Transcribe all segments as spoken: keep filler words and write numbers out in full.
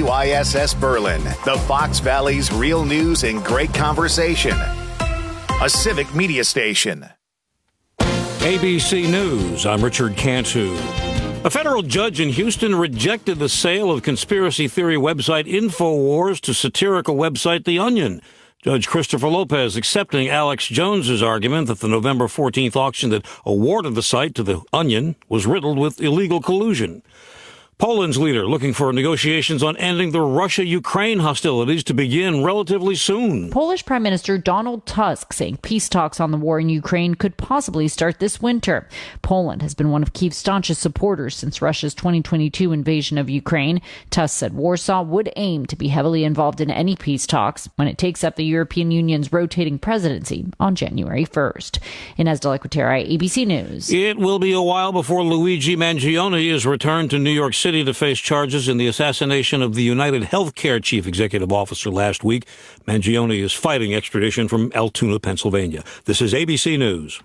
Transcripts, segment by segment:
W I S S Berlin, the Fox Valley's real news and great conversation. A civic media station. A B C News, I'm Richard Cantu. A federal judge in Houston rejected the sale of conspiracy theory website InfoWars to satirical website The Onion. Judge Christopher Lopez accepting Alex Jones's argument that the November fourteenth auction that awarded the site to The Onion was riddled with illegal collusion. Poland's leader looking for negotiations on ending the Russia-Ukraine hostilities to begin relatively soon. Polish Prime Minister Donald Tusk saying peace talks on the war in Ukraine could possibly start this winter. Poland has been one of Kyiv's staunchest supporters since Russia's twenty twenty-two invasion of Ukraine. Tusk said Warsaw would aim to be heavily involved in any peace talks when it takes up the European Union's rotating presidency on January first. Inez de la Cuetara, A B C News. It will be a while before Luigi Mangione is returned to New York City to face charges in the assassination of the United Healthcare chief executive officer last week. Mangione is fighting extradition from Altoona, Pennsylvania. This is A B C News.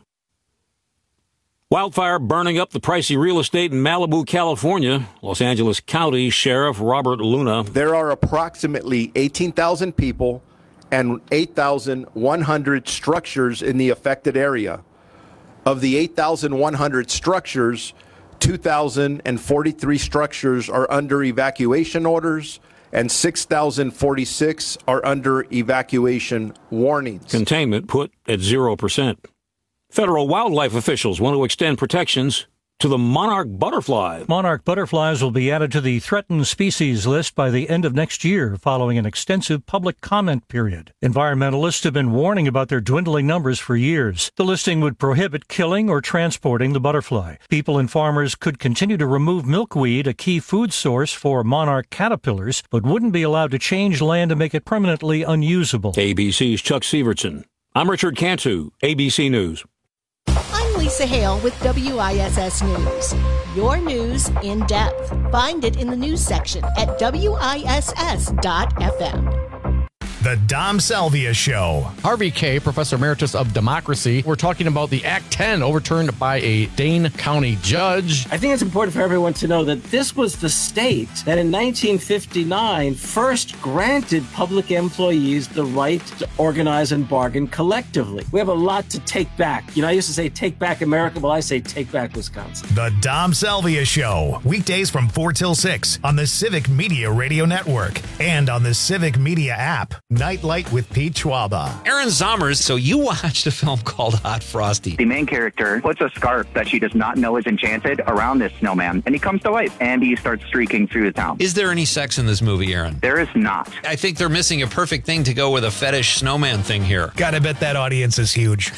Wildfire burning up the pricey real estate in Malibu, California. Los Angeles County Sheriff Robert Luna. There are approximately eighteen thousand people and eight thousand one hundred structures in the affected area. Of the eight thousand one hundred structures, two thousand forty-three structures are under evacuation orders and six thousand forty-six are under evacuation warnings. Containment put at zero percent. Federal wildlife officials want to extend protections to the monarch butterfly. Monarch butterflies will be added to the threatened species list by the end of next year, following an extensive public comment period. Environmentalists have been warning about their dwindling numbers for years. The listing would prohibit killing or transporting the butterfly. People and farmers could continue to remove milkweed, a key food source for monarch caterpillars, but wouldn't be allowed to change land to make it permanently unusable. A B C's Chuck Severson. I'm Richard Cantu, A B C News. I'm Lisa Hale with W I S S News. Your news in depth. Find it in the news section at W I S S dot F M. The Dom Salvia Show. Harvey Kaye, Professor Emeritus of Democracy. We're talking about the Act ten overturned by a Dane County judge. I think it's important for everyone to know that this was the state that in nineteen fifty-nine first granted public employees the right to organize and bargain collectively. We have a lot to take back. You know, I used to say take back America. Well, I say take back Wisconsin. The Dom Salvia Show. Weekdays from four till six on the Civic Media Radio Network and on the Civic Media app. Nightlight with Pete Schwaba. Aaron Zommers, so you watched a film called Hot Frosty. The main character puts a scarf that she does not know is enchanted around this snowman, and he comes to life, and he starts streaking through the town. Is there any sex in this movie, Aaron? There is not. I think they're missing a perfect thing to go with a fetish snowman thing here. Gotta bet that audience is huge.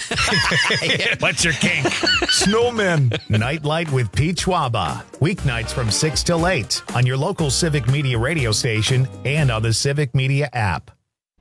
What's your kink? Snowmen. Nightlight with Pete Schwaba. Weeknights from six till eight on your local Civic Media radio station and on the Civic Media app.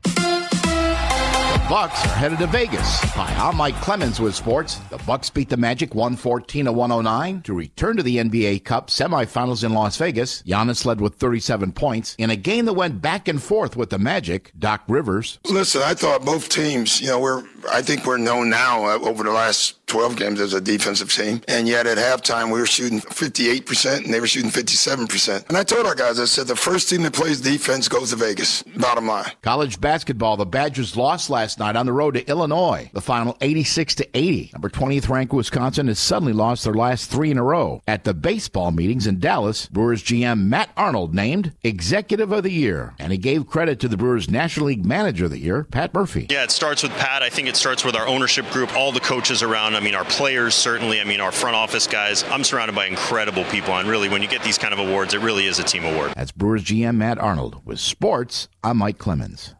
Bucks are headed to Vegas. Hi, I'm Mike Clemens with sports. The Bucks beat the Magic one fourteen to one oh nine to return to the N B A Cup semifinals in Las Vegas. Giannis led with thirty-seven points in a game that went back and forth with the Magic. Doc Rivers. Listen, I thought both teams, you know, we're I think we're known now uh, over the last twelve games as a defensive team. And yet at halftime, we were shooting fifty-eight percent and they were shooting fifty-seven percent. And I told our guys, I said, the first team that plays defense goes to Vegas. Bottom line. College basketball, the Badgers lost last night on the road to Illinois. The final eighty-six to eighty. Number twentieth ranked Wisconsin has suddenly lost their last three in a row. At the baseball meetings in Dallas, Brewers G M Matt Arnold named Executive of the Year. And he gave credit to the Brewers National League Manager of the Year, Pat Murphy. Yeah, it starts with Pat. I think it starts with our ownership group, all the coaches around. I mean, our players, certainly. I mean, our front office guys. I'm surrounded by incredible people. And really, when you get these kind of awards, it really is a team award. That's Brewers G M Matt Arnold. With sports, I'm Mike Clemens.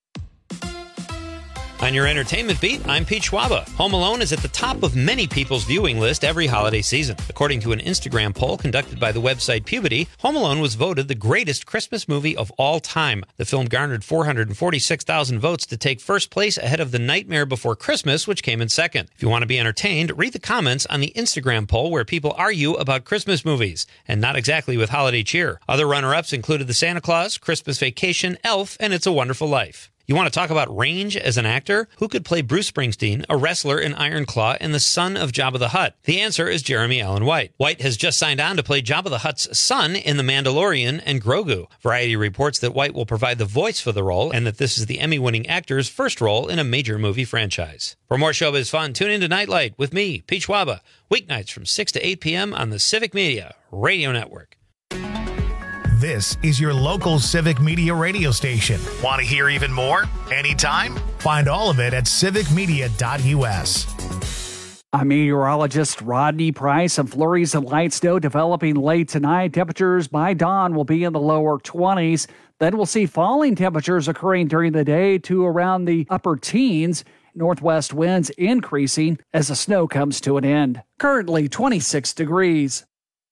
On your entertainment beat, I'm Pete Schwaba. Home Alone is at the top of many people's viewing list every holiday season. According to an Instagram poll conducted by the website Puberty, Home Alone was voted the greatest Christmas movie of all time. The film garnered four hundred forty-six thousand votes to take first place ahead of The Nightmare Before Christmas, which came in second. If you want to be entertained, read the comments on the Instagram poll where people argue about Christmas movies, and not exactly with holiday cheer. Other runner-ups included The Santa Claus, Christmas Vacation, Elf, and It's a Wonderful Life. You want to talk about range as an actor? Who could play Bruce Springsteen, a wrestler in Iron Claw, and the son of Jabba the Hutt? The answer is Jeremy Allen White. White has just signed on to play Jabba the Hutt's son in The Mandalorian and Grogu. Variety reports that White will provide the voice for the role and that this is the Emmy-winning actor's first role in a major movie franchise. For more showbiz fun, tune in to Nightlight with me, Peach Waba, weeknights from six to eight p.m. on the Civic Media Radio Network. This is your local Civic Media radio station. Want to hear even more? Anytime? Find all of it at civic media dot u s. I'm meteorologist Rodney Price. Some flurries of light snow developing late tonight. Temperatures by dawn will be in the lower twenties. Then we'll see falling temperatures occurring during the day to around the upper teens. Northwest winds increasing as the snow comes to an end. Currently twenty-six degrees.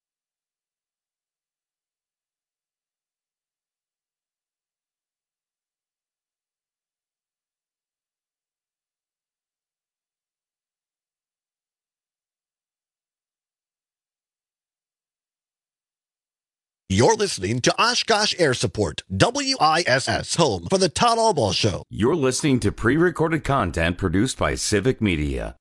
You're listening to Oshkosh Air Support, W I S S, home for the Todd Albaugh Show. You're listening to pre-recorded content produced by Civic Media.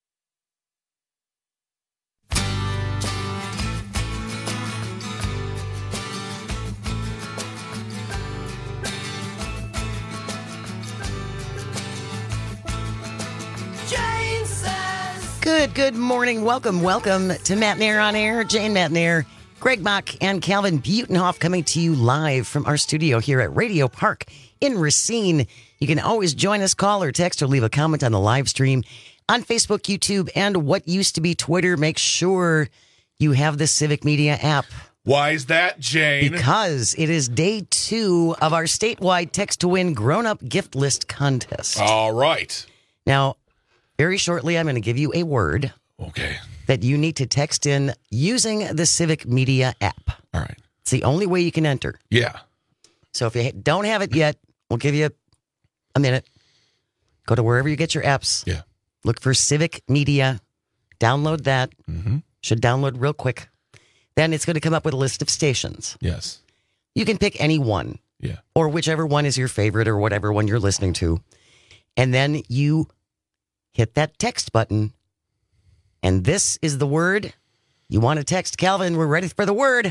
Good, good morning. Welcome, welcome to Matt Nair on Air. Jane Matt Nair, Greg Mock, and Calvin Butenhoff coming to you live from our studio here at Radio Park in Racine. You can always join us, call or text or leave a comment on the live stream on Facebook, YouTube, and what used to be Twitter. Make sure you have the Civic Media app. Why is that, Jane? Because it is day two of our statewide Text to Win grown-up gift list contest. All right. Now, very shortly, I'm going to give you a word. Okay. That you need to text in using the Civic Media app. All right. It's the only way you can enter. Yeah. So if you don't have it yet, we'll give you a minute. Go to wherever you get your apps. Yeah. Look for Civic Media. Download that. Mm-hmm. Should download real quick. Then it's going to come up with a list of stations. Yes. You can pick any one. Yeah. Or whichever one is your favorite or whatever one you're listening to. And then you hit that text button. And this is the word you want to text. Calvin, we're ready for the word.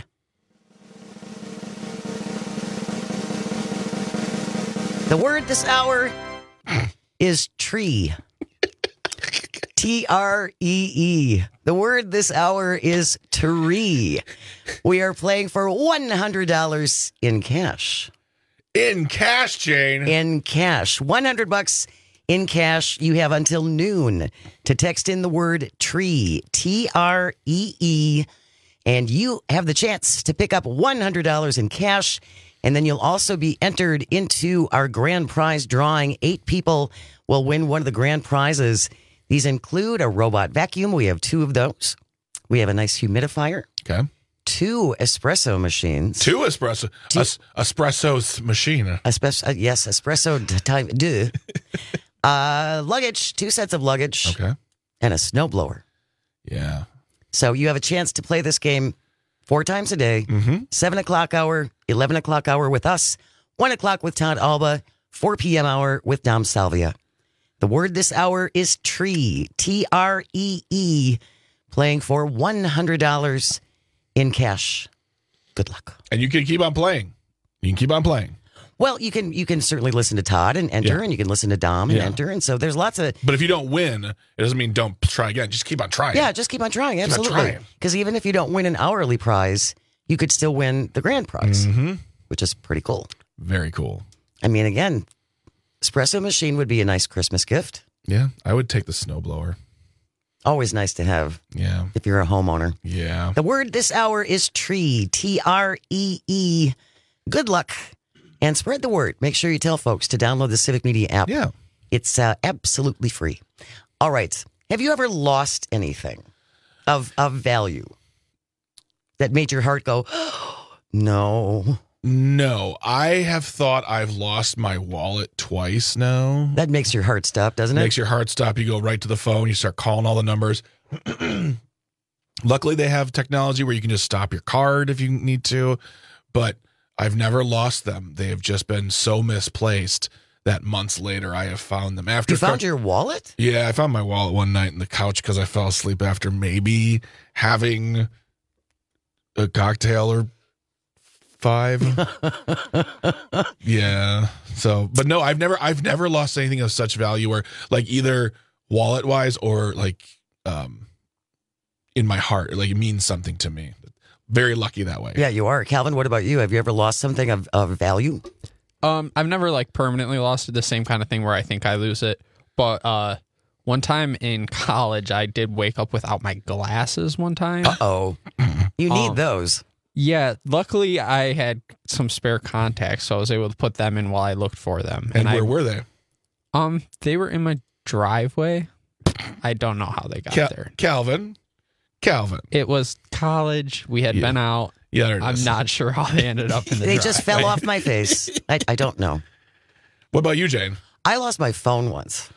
The word this hour is tree. T R E E. The word this hour is tree. We are playing for one hundred dollars in cash. In cash, Jane. In cash. one hundred bucks in cash. You have until noon to text in the word tree, T R E E, and you have the chance to pick up one hundred dollars in cash. And then you'll also be entered into our grand prize drawing. Eight people will win one of the grand prizes. These include a robot vacuum. We have two of those. We have a nice humidifier. Okay. Two espresso machines. Two espresso. Two. Es- espresso's machine. Espresso, uh, yes, espresso time. Duh. Uh, luggage, two sets of luggage. Okay. And a snowblower. Yeah. So you have a chance to play this game four times a day. Mm-hmm. seven o'clock hour, eleven o'clock hour with us, one o'clock with Todd Alba, four p.m. hour with Dom Salvia. The word this hour is tree, T R E E, playing for one hundred dollars in cash. Good luck. And you can keep on playing. You can keep on playing. Well, you can you can certainly listen to Todd and enter, Yeah. and you can listen to Dom and Yeah. enter, and so there's lots of... But if you don't win, it doesn't mean don't try again. Just keep on trying. Yeah, just keep on trying, Keep on absolutely. trying. Because even if you don't win an hourly prize, you could still win the grand prize, Mm-hmm. which is pretty cool. Very cool. I mean, again, espresso machine would be a nice Christmas gift. Yeah, I would take the snowblower. Always nice to have. Yeah. If you're a homeowner. Yeah. The word this hour is tree, T R E E. Good luck. And spread the word. Make sure you tell folks to download the Civic Media app. Yeah. It's uh, absolutely free. All right. Have you ever lost anything of of value that made your heart go, no? No, I have thought I've lost my wallet twice now. That makes your heart stop, doesn't it? Makes your heart stop. You go right to the phone. You start calling all the numbers. Luckily, they have technology where you can just stop your card if you need to. But I've never lost them. They have just been so misplaced that months later I have found them. After you found co- your wallet? Yeah, I found my wallet one night in the couch because I fell asleep after maybe having a cocktail or five. Yeah. So, but no, I've never, I've never lost anything of such value, where like either wallet wise or like um, in my heart, like it means something to me. Very lucky that way. Yeah, you are. Calvin, what about you? Have you ever lost something of, of value? Um, I've never like permanently lost it. The same kind of thing where I think I lose it. But uh, one time in college, I did wake up without my glasses one time. Uh-oh. You need um, those. Yeah. Luckily, I had some spare contacts, so I was able to put them in while I looked for them. And, and where I, were they? Um, they were in my driveway. I don't know how they got Cal- there. Calvin. Calvin. It was college. We had yeah. been out. Yeah, there it I'm is. not sure how they ended up in the They driveway. just fell off my face. I, I don't know. What about you, Jane? I lost my phone once.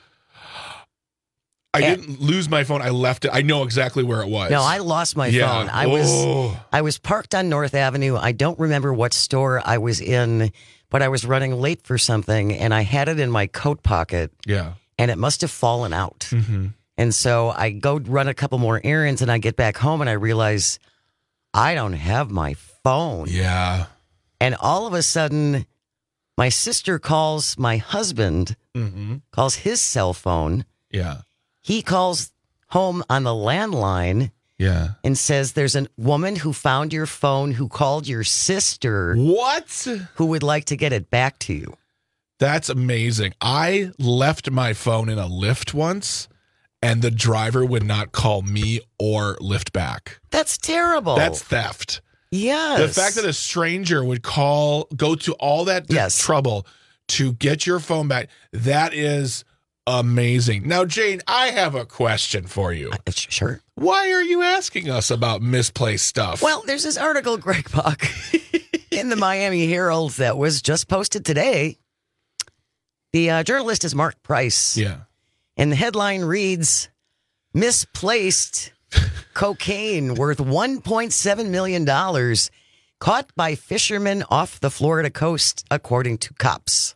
I and, didn't lose my phone. I left it. I know exactly where it was. No, I lost my yeah. phone. I oh. was I was parked on North Avenue. I don't remember what store I was in, but I was running late for something, and I had it in my coat pocket. Yeah. And it must have fallen out. Mm-hmm. And so I go run a couple more errands, and I get back home, and I realize I don't have my phone. Yeah. And all of a sudden, my sister calls my husband, mm-hmm. calls his cell phone. Yeah. He calls home on the landline. Yeah. And says there's a woman who found your phone who called your sister. What? Who would like to get it back to you. That's amazing. I left my phone in a Lyft once, and the driver would not call me or Lyft back. That's terrible. That's theft. Yes. The fact that a stranger would call, go to all that yes. trouble to get your phone back, that is amazing. Now, Jane, I have a question for you. Uh, sure. Why are you asking us about misplaced stuff? Well, there's this article, Greg Buck, in the Miami Herald that was just posted today. The uh, journalist is Mark Price. Yeah. And the headline reads, misplaced cocaine worth one point seven million dollars caught by fishermen off the Florida coast, according to cops.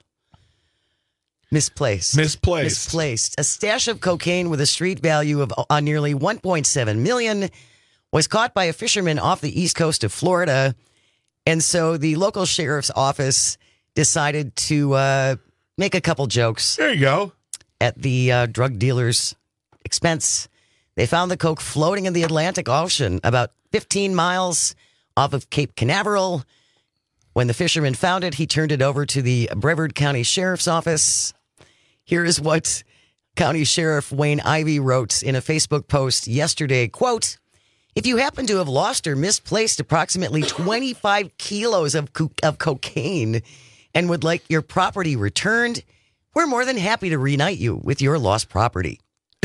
Misplaced. Misplaced. Misplaced. A stash of cocaine with a street value of uh, nearly one point seven million dollars was caught by a fisherman off the east coast of Florida. And so the local sheriff's office decided to uh, make a couple jokes. There you go. At the uh, drug dealer's expense. They found the coke floating in the Atlantic Ocean about fifteen miles off of Cape Canaveral. When the fisherman found it, he turned it over to the Brevard County Sheriff's Office. Here is what County Sheriff Wayne Ivey wrote in a Facebook post yesterday. Quote, if you happen to have lost or misplaced approximately twenty-five kilos of, co- of cocaine and would like your property returned, we're more than happy to reunite you with your lost property.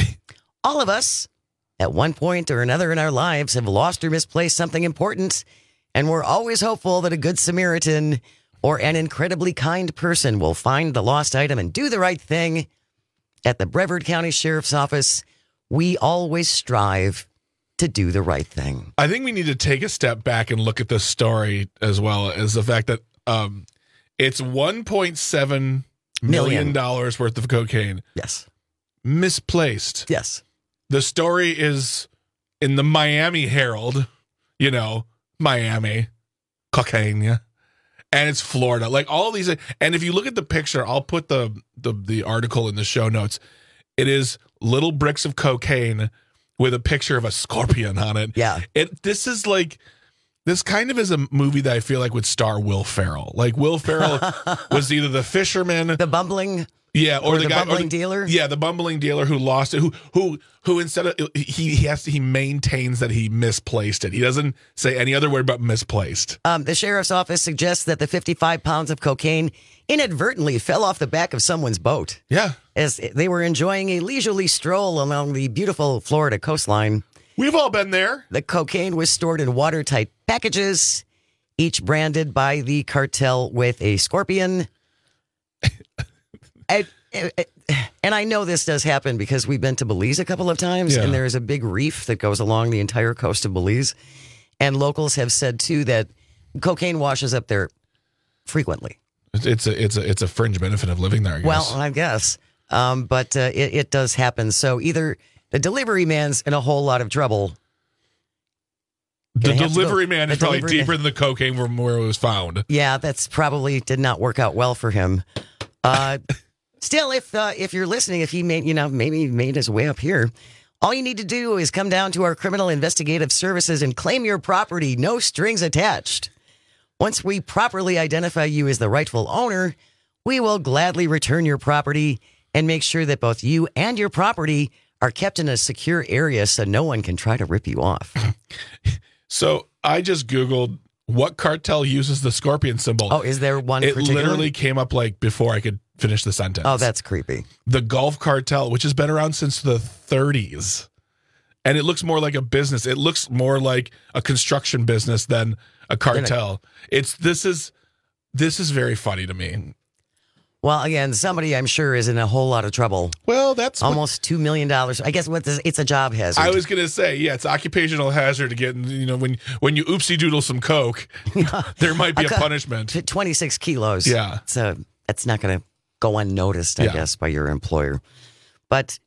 All of us, at one point or another in our lives, have lost or misplaced something important, and we're always hopeful that a good Samaritan or an incredibly kind person will find the lost item and do the right thing. At the Brevard County Sheriff's Office, we always strive to do the right thing. I think we need to take a step back and look at this story as well as the fact that um, it's one point seven million dollars worth of cocaine. Yes. Misplaced. Yes. The story is in the Miami Herald, you know, Miami, cocaine, yeah. And it's Florida. Like all these, and if you look at the picture, I'll put the, the the article in the show notes. It is little bricks of cocaine with a picture of a scorpion on it. Yeah. It this is like this kind of is a movie that I feel like would star Will Ferrell. Like Will Ferrell was either the fisherman, the bumbling Yeah, or, or the, the guy, bumbling or the, dealer. Yeah, the bumbling dealer who lost it. Who who who instead of he he has to, he maintains that he misplaced it. He doesn't say any other word but misplaced. Um, the sheriff's office suggests that the fifty-five pounds of cocaine inadvertently fell off the back of someone's boat. Yeah, as they were enjoying a leisurely stroll along the beautiful Florida coastline. We've all been there. The cocaine was stored in watertight packages, each branded by the cartel with a scorpion. I, and I know this does happen because we've been to Belize a couple of times, Yeah. and there is a big reef that goes along the entire coast of Belize. And locals have said, too, that cocaine washes up there frequently. It's a it's a it's a fringe benefit of living there, I guess. Well, I guess. Um, but uh, it, it does happen. So either the delivery man's in a whole lot of trouble. The delivery go, man the is probably delivery deeper man. than the cocaine from where it was found. Yeah, that's probably did not work out well for him. Uh, still, if uh, if you're listening, if he made, you know, maybe he made his way up here, all you need to do is come down to our criminal investigative services and claim your property, no strings attached. Once we properly identify you as the rightful owner, we will gladly return your property and make sure that both you and your property are kept in a secure area so no one can try to rip you off. So I just Googled what cartel uses the scorpion symbol. Oh, is there one It particular? literally came up like before I could finish the sentence. Oh, that's creepy. The Gulf Cartel, which has been around since the thirties. And it looks more like a business. It looks more like a construction business than a cartel. It's this is this is very funny to me. Well, again, somebody I'm sure is in a whole lot of trouble. Well, that's almost two million dollars. I guess what this, it's a job hazard. I was gonna say, yeah, it's occupational hazard to get, you know, when when you oopsie doodle some coke, there might be a, co- punishment. twenty-six kilos. Yeah. So that's not going to go unnoticed, I Yeah. guess, by your employer. But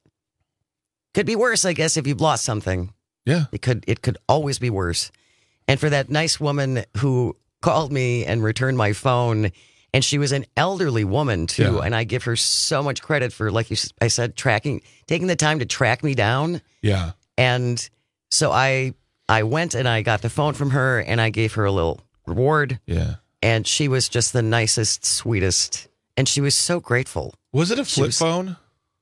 could be worse, I guess, if you've lost something. Yeah. It could it could always be worse. And for that nice woman who called me and returned my phone, and she was an elderly woman too, Yeah. and I give her so much credit for, like you, s- I said, tracking, taking the time to track me down. Yeah. And so I I went and I got the phone from her, and I gave her a little reward. Yeah. And she was just the nicest, sweetest, and she was so grateful. Was it a She flip was- phone?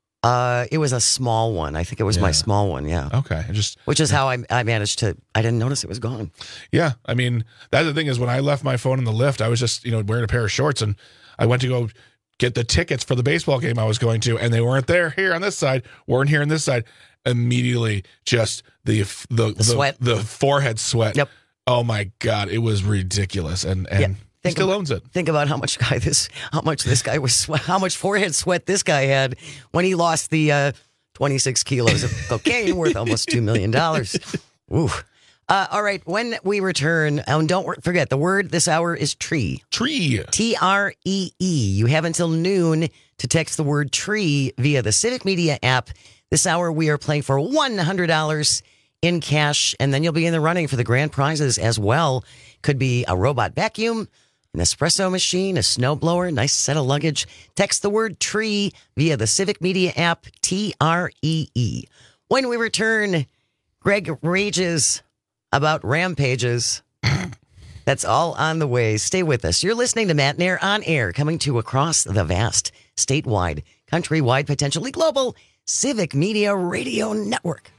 Uh, it was a small one. I think it was my Yeah. small one. Yeah. Okay. I just Which is how I I managed to. I didn't notice it was gone. Yeah, I mean, that's the thing is when I left my phone in the lift, I was just, you know, wearing a pair of shorts, and I went to go get the tickets for the baseball game I was going to, and they weren't there here on this side, weren't here on this side. Immediately, just the the the, sweat. the forehead sweat. Yep. Oh my God, it was ridiculous, and and Yeah. he still ab- owns it. Think about how much guy this, how much this guy was, swe- how much forehead sweat this guy had when he lost the uh, twenty-six kilos of cocaine worth almost two million dollars. Ooh. Uh, all right. When we return, and don't wor- forget the word this hour is tree. Tree. T R E E. You have until noon to text the word tree via the Civic Media app. This hour we are playing for one hundred dollars in cash, and then you'll be in the running for the grand prizes as well. Could be a robot vacuum, an espresso machine, a snowblower, nice set of luggage. Text the word tree via the Civic Media app, T R E E. When we return, Greg rages about rampages. That's all on the way. Stay with us. You're listening to Matt Nair on air, coming to across the vast, statewide, countrywide, potentially global Civic Media Radio Network.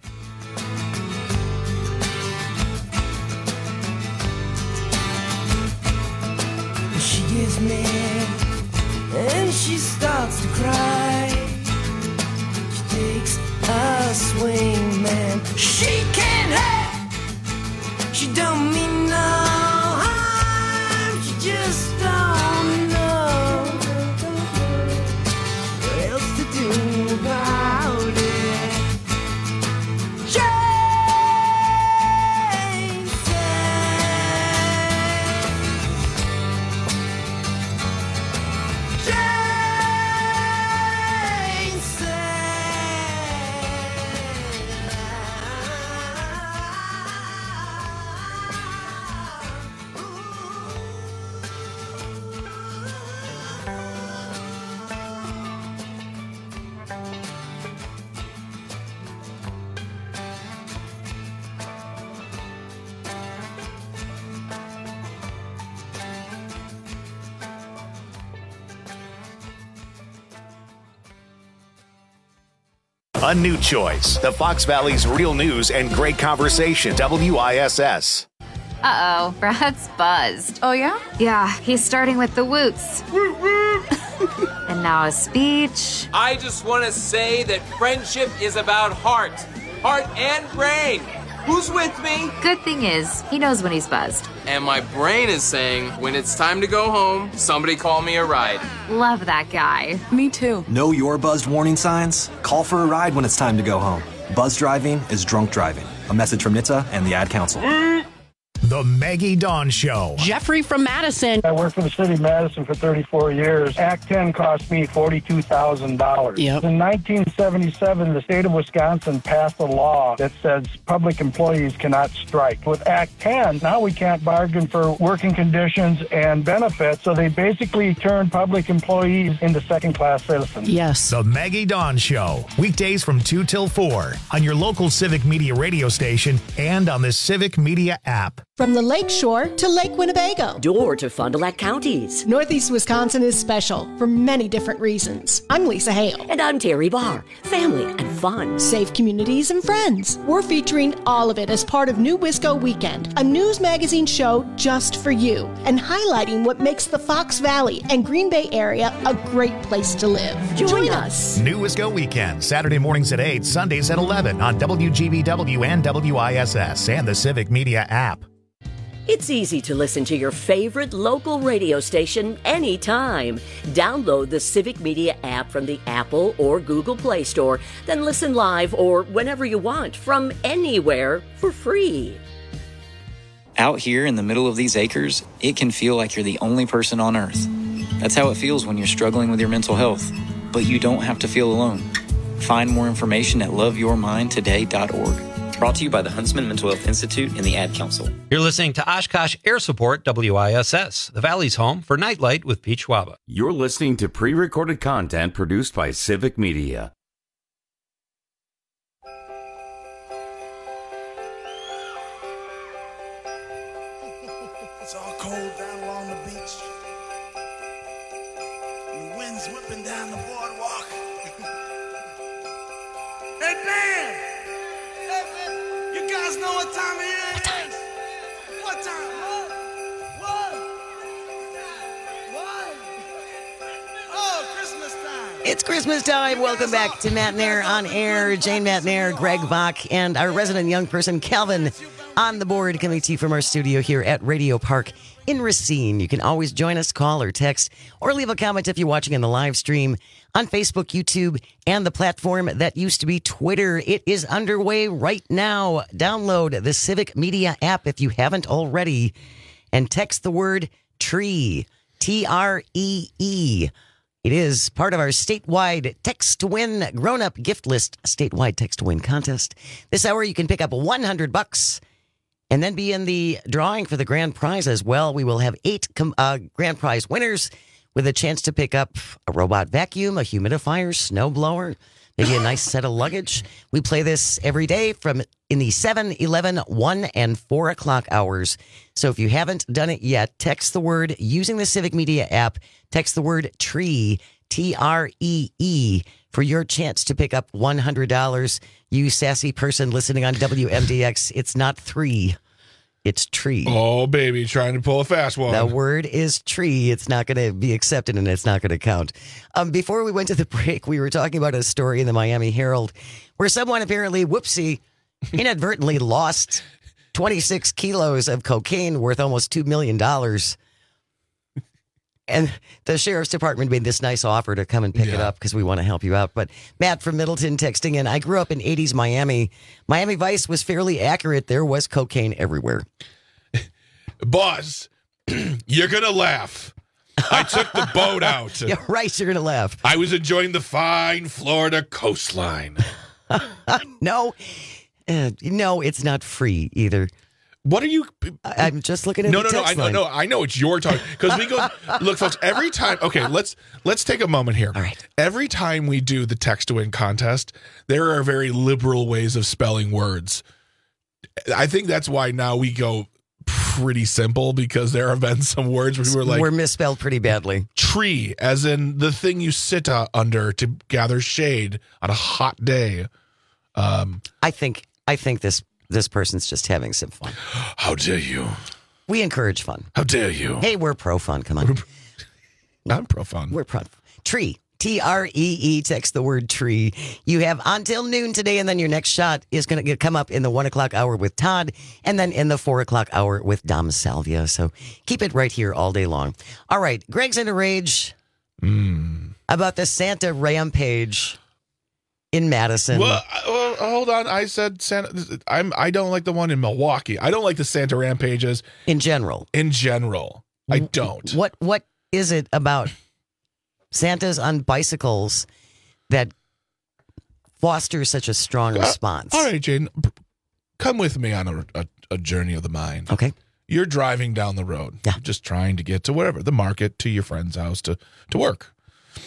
She gets mad and she starts to cry. She takes a swing, man. She can't help. She don't mean no harm. She just don't know what else to do about it. Jane A new choice. The Fox Valley's real news and great conversation. W I S S. Uh-oh, Brad's buzzed. Oh, yeah? Yeah, he's starting with the woots. And now a speech. I just want to say that friendship is about heart. Heart and brain. Who's with me? Good thing is, he knows when he's buzzed. And my brain is saying, when it's time to go home, somebody call me a ride. Love that guy. Me too. Know your buzzed warning signs? Call for a ride when it's time to go home. Buzz driving is drunk driving. A message from N H T S A and the Ad Council. The The Maggie Dawn Show. Jeffrey from Madison. I worked for the city of Madison for thirty-four years. Act ten cost me forty-two thousand dollars. Yep. In nineteen seventy-seven, the state of Wisconsin passed a law that says public employees cannot strike. With Act ten, now we can't bargain for working conditions and benefits, so they basically turned public employees into second-class citizens. Yes. The Maggie Dawn Show. Weekdays from two till four on your local Civic Media radio station and on the Civic Media app. From the Lake Shore to Lake Winnebago. Door to Fond du Lac counties. Northeast Wisconsin is special for many different reasons. I'm Lisa Hale. And I'm Terry Barr. Family and fun. Safe communities and friends. We're featuring all of it as part of New Wisco Weekend, a news magazine show just for you, and highlighting what makes the Fox Valley and Green Bay area a great place to live. Join, Join us. us. New Wisco Weekend, Saturday mornings at eight, Sundays at eleven on W G B W and W I S S and the Civic Media app. It's easy to listen to your favorite local radio station anytime. Download the Civic Media app from the Apple or Google Play Store, then listen live or whenever you want from anywhere for free. Out here in the middle of these acres, it can feel like you're the only person on earth. That's how it feels when you're struggling with your mental health. But you don't have to feel alone. Find more information at love your mind today dot org. Brought to you by the Huntsman Mental Health Institute and the Ad Council. You're listening to Oshkosh Air Support W I S S, the Valley's home for Nightlight with Pete Schwaba. You're listening to pre-recorded content produced by Civic Media. It's all cold down along the beach. And the wind's whipping down the boardwalk. Hey, man! You guys know what time it is? What time? What? What? What? Oh, Christmas time. It's Christmas time. Welcome back to Matt and Air on air. Jane Matt and Air, Greg Bach, and our resident young person, Calvin, on the board, coming to you from our studio here at Radio Park in Racine. You can always join us, call or text, or leave a comment if you're watching in the live stream on Facebook, YouTube, and the platform that used to be Twitter. It is underway right now. Download the Civic Media app if you haven't already, and text the word TREE, T R E E. It is part of our statewide Text to Win grown-up gift list statewide Text to Win contest. This hour, you can pick up one hundred bucks and then be in the drawing for the grand prize as well. We will have eight com- uh, grand prize winners with a chance to pick up a robot vacuum, a humidifier, snowblower, maybe a nice set of luggage. We play this every day from in the seven, eleven, one, and four o'clock hours. So if you haven't done it yet, text the word using the Civic Media app. Text the word TREE, T R E E, for your chance to pick up one hundred dollars. You sassy person listening on W M D X, it's not three. It's tree. Oh, baby, trying to pull a fast one. The word is tree. It's not going to be accepted and it's not going to count. Um, before we went to the break, we were talking about a story in the Miami Herald where someone apparently, whoopsie, inadvertently lost twenty-six kilos of cocaine worth almost two million dollars. And the sheriff's department made this nice offer to come and pick yeah. it up because we want to help you out. But Matt from Middleton texting in, I grew up in eighties Miami. Miami Vice was fairly accurate. There was cocaine everywhere. Boss, you're going to laugh. I took the boat out. Yeah, right, you're going to laugh. I was enjoying the fine Florida coastline. no, uh, no, it's not free either. What are you? I'm just looking at no, the no, text no. I know, line. no. I know it's your time because we go. Look, folks. Every time, okay, let's let's take a moment here. All right. Every time we do the text to win contest, there are very liberal ways of spelling words. I think that's why now we go pretty simple because there have been some words where we were like we're misspelled pretty badly. Tree, as in the thing you sit uh, under to gather shade on a hot day. Um, I think. I think this. This person's just having some fun. How dare you? We encourage fun. How dare you? Hey, we're pro fun. Come on. I'm pro fun. We're pro. Tree. T R E E. Text the word tree. You have until noon today, and then your next shot is going to come up in the one o'clock hour with Todd, and then in the four o'clock hour with Dom Salvia. So keep it right here all day long. All right. Greg's in a rage mm. about the Santa rampage in Madison. Well, well hold, hold on. I said Santa. I'm. I don't like the one in Milwaukee. I don't like the Santa rampages in general. In general, I don't. What What is it about Santas on bicycles that fosters such a strong response? Uh, all right, Jaden, come with me on a, a, a journey of the mind. Okay. You're driving down the road. Yeah. Just trying to get to wherever, the market, to your friend's house, to, to work.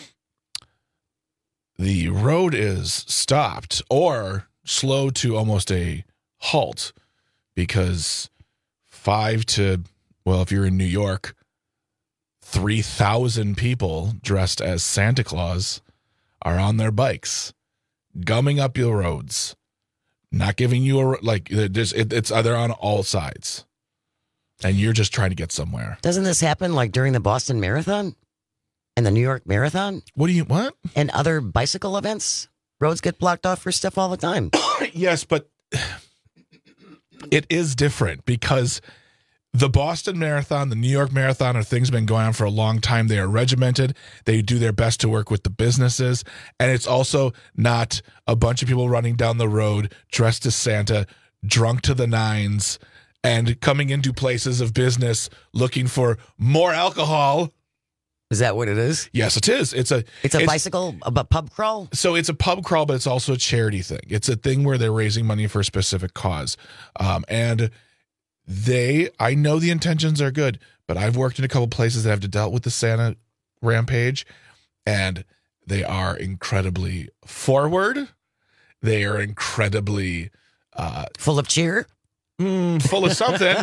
The road is stopped or slowed to almost a halt because five to, well, if you're in New York, three thousand people dressed as Santa Claus are on their bikes, gumming up your roads, not giving you a, like, there's, it, it's, they're on all sides. And you're just trying to get somewhere. Doesn't this happen like during the Boston Marathon and the New York Marathon? What do you, what? And other bicycle events? Roads get blocked off for stuff all the time. Yes, but it is different because the Boston Marathon, the New York Marathon are things been going on for a long time. They are regimented. They do their best to work with the businesses. And it's also not a bunch of people running down the road dressed as Santa, drunk to the nines, and coming into places of business looking for more alcohol. Is that what it is? Yes, it is. It's a it's a it's, bicycle, a pub crawl. So it's a pub crawl, but it's also a charity thing. It's a thing where they're raising money for a specific cause, um, and they. I know the intentions are good, but I've worked in a couple places that have dealt with the Santa rampage, and they are incredibly forward. They are incredibly uh, full of cheer. Mm, full of something.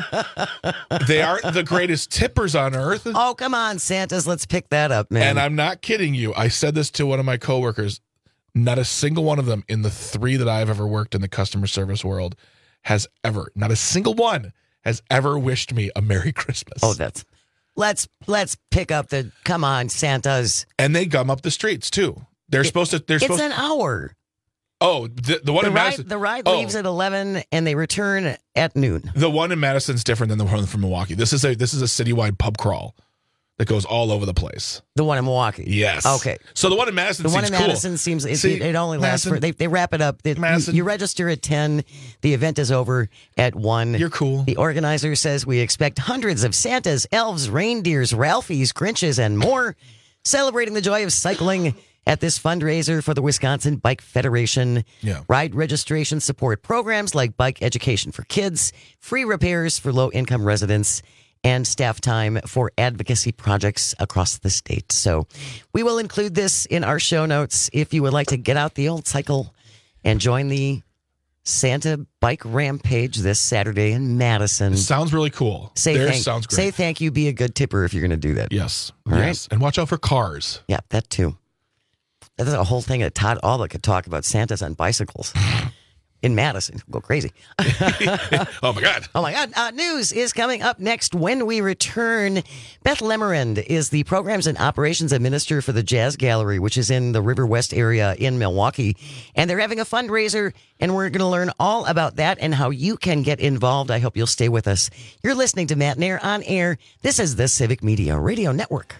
They aren't the greatest tippers on earth. Oh, come on, Santas. Let's pick that up, man. And I'm not kidding you. I said this to one of my coworkers. Not a single one of them in the three that I've ever worked in the customer service world has ever, not a single one has ever wished me a Merry Christmas. Oh, that's, let's, let's pick up the, come on, Santas. And they gum up the streets too. They're it, supposed to, they're it's supposed an hour. Oh, the, the one the in ride, Madison. The ride oh. leaves at eleven and they return at noon. The one in Madison's different than the one from Milwaukee. This is a this is a citywide pub crawl that goes all over the place. The one in Milwaukee. Yes. Okay. So the one in Madison the seems one in cool. Madison seems it, See, it, it only lasts Madison, for they they wrap it up. It, Madison, you, you register at ten. The event is over at one. You're cool. The organizer says we expect hundreds of Santas, elves, reindeers, Ralphies, Grinches, and more celebrating the joy of cycling at this fundraiser for the Wisconsin Bike Federation. Yeah. Ride registration support programs like bike education for kids, free repairs for low-income residents, and staff time for advocacy projects across the state. So we will include this in our show notes if you would like to get out the old cycle and join the Santa Bike Rampage this Saturday in Madison. It sounds really cool. Say Theirs thank, sounds great. Say thank you, be a good tipper if you're going to do that. Yes. All yes. right? And watch out for cars. Yeah, that too. That's a whole thing that Todd Alba could talk about Santas on bicycles in Madison. Go crazy. Oh, my God. Oh, my God. Uh, news is coming up next when we return. Beth Lemerend is the Programs and Operations Administrator for the Jazz Gallery, which is in the River West area in Milwaukee. And they're having a fundraiser, and we're going to learn all about that and how you can get involved. I hope you'll stay with us. You're listening to Matt Nair on air. This is the Civic Media Radio Network.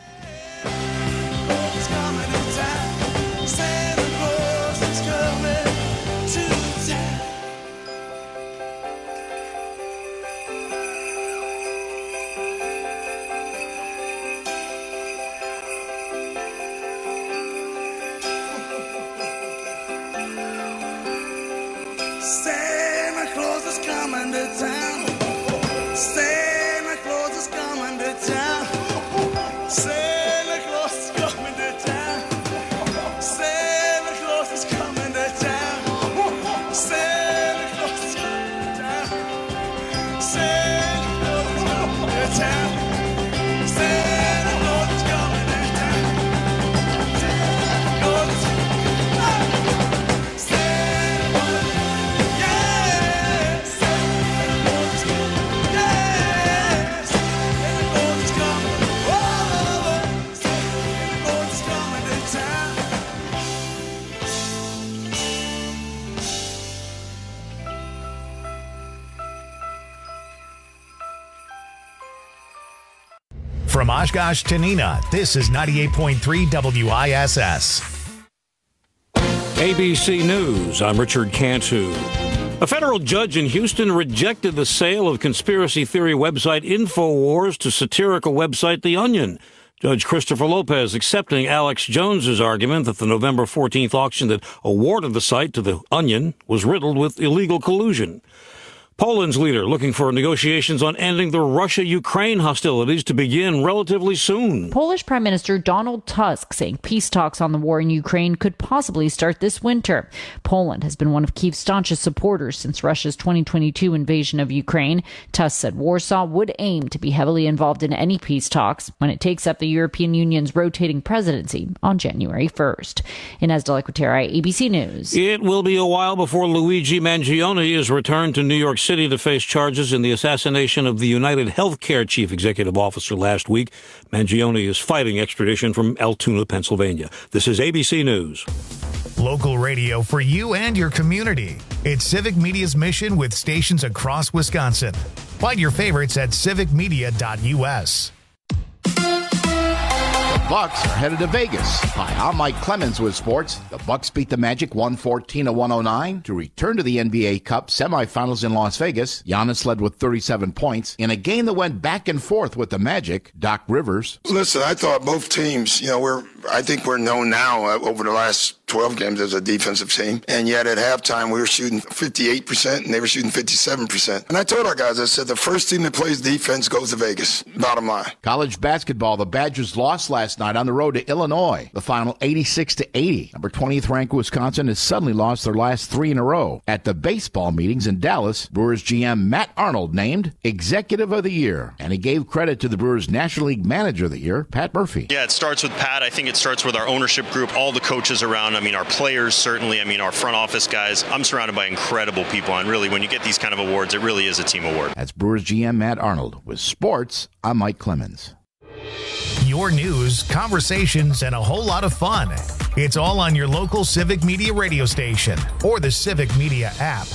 Santa Claus is coming to town. Santa Claus is coming to town. Santa Claus is coming to town. Santa Claus is coming to town. Santa Claus is coming to town. Santa Claus is coming to town. Santa Claus is coming to town. Santa Claus is From Oshkosh to Neenah, this is ninety-eight point three W I S S. A B C News, I'm Richard Cantu. A federal judge in Houston rejected the sale of conspiracy theory website InfoWars to satirical website The Onion. Judge Christopher Lopez accepting Alex Jones's argument that the November fourteenth auction that awarded the site to The Onion was riddled with illegal collusion. Poland's leader looking for negotiations on ending the Russia-Ukraine hostilities to begin relatively soon. Polish Prime Minister Donald Tusk saying peace talks on the war in Ukraine could possibly start this winter. Poland has been one of Kyiv's staunchest supporters since Russia's twenty twenty-two invasion of Ukraine. Tusk said Warsaw would aim to be heavily involved in any peace talks when it takes up the European Union's rotating presidency on January first. Inez de la Cuetara, A B C News. It will be a while before Luigi Mangione is returned to New York City to face charges in the assassination of the United Healthcare chief executive officer last week. Mangione is fighting extradition from Altoona, Pennsylvania. This is A B C News. Local radio for you and your community. It's Civic Media's mission with stations across Wisconsin. Find your favorites at civic media dot U S. Bucks are headed to Vegas. Hi, I'm Mike Clemens with sports. The Bucks beat the Magic one fourteen to one oh nine to return to the N B A Cup semifinals in Las Vegas. Giannis led with thirty-seven points in a game that went back and forth with the Magic. Doc Rivers. Listen, I thought both teams, you know, we're, I think we're known now uh, over the last twelve games as a defensive team. And yet at halftime, we were shooting fifty-eight percent and they were shooting fifty-seven percent. And I told our guys, I said, the first team that plays defense goes to Vegas. Bottom line. College basketball, the Badgers lost last night on the road to Illinois. The final eighty-six to eighty. Number twentieth ranked Wisconsin has suddenly lost their last three in a row. At the baseball meetings in Dallas, Brewers G M Matt Arnold named Executive of the Year. And he gave credit to the Brewers National League Manager of the Year, Pat Murphy. Yeah, it starts with Pat. I think it starts with our ownership group, all the coaches around. I mean, our players, certainly. I mean, our front office guys. I'm surrounded by incredible people. And really, when you get these kind of awards, it really is a team award. That's Brewers G M Matt Arnold. With sports, I'm Mike Clemens. Your news, conversations, and a whole lot of fun. It's all on your local Civic Media radio station or the Civic Media app.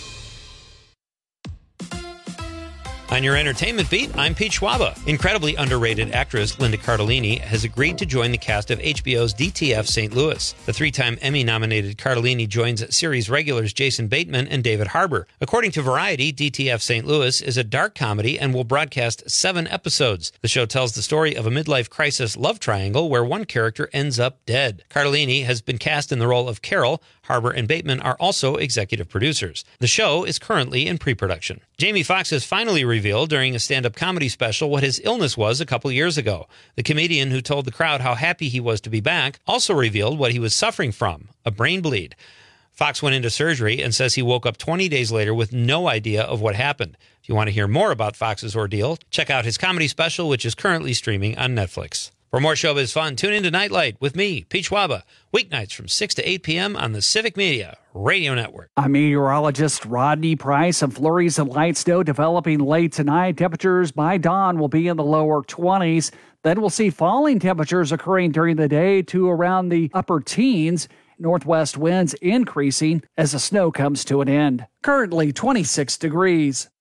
On your entertainment beat, I'm Pete Schwaba. Incredibly underrated actress Linda Cardellini has agreed to join the cast of H B O's D T F Saint Louis. The three-time Emmy-nominated Cardellini joins series regulars Jason Bateman and David Harbour. According to Variety, D T F Saint Louis is a dark comedy and will broadcast seven episodes. The show tells the story of a midlife crisis love triangle where one character ends up dead. Cardellini has been cast in the role of Carol. Harbour and Bateman are also executive producers. The show is currently in pre-production. Jamie Foxx has finally revealed during a stand-up comedy special what his illness was a couple years ago. The comedian who told the crowd how happy he was to be back also revealed what he was suffering from, a brain bleed. Fox went into surgery and says he woke up twenty days later with no idea of what happened. If you want to hear more about Fox's ordeal, check out his comedy special, which is currently streaming on Netflix. For more showbiz fun, tune in to Nightlight with me, Pete Schwaba, weeknights from six to eight p.m. on the Civic Media Radio Network. I'm meteorologist Rodney Price. Some flurries of light snow developing late tonight. Temperatures by dawn will be in the lower twenties. Then we'll see falling temperatures occurring during the day to around the upper teens. Northwest winds increasing as the snow comes to an end. Currently twenty-six degrees.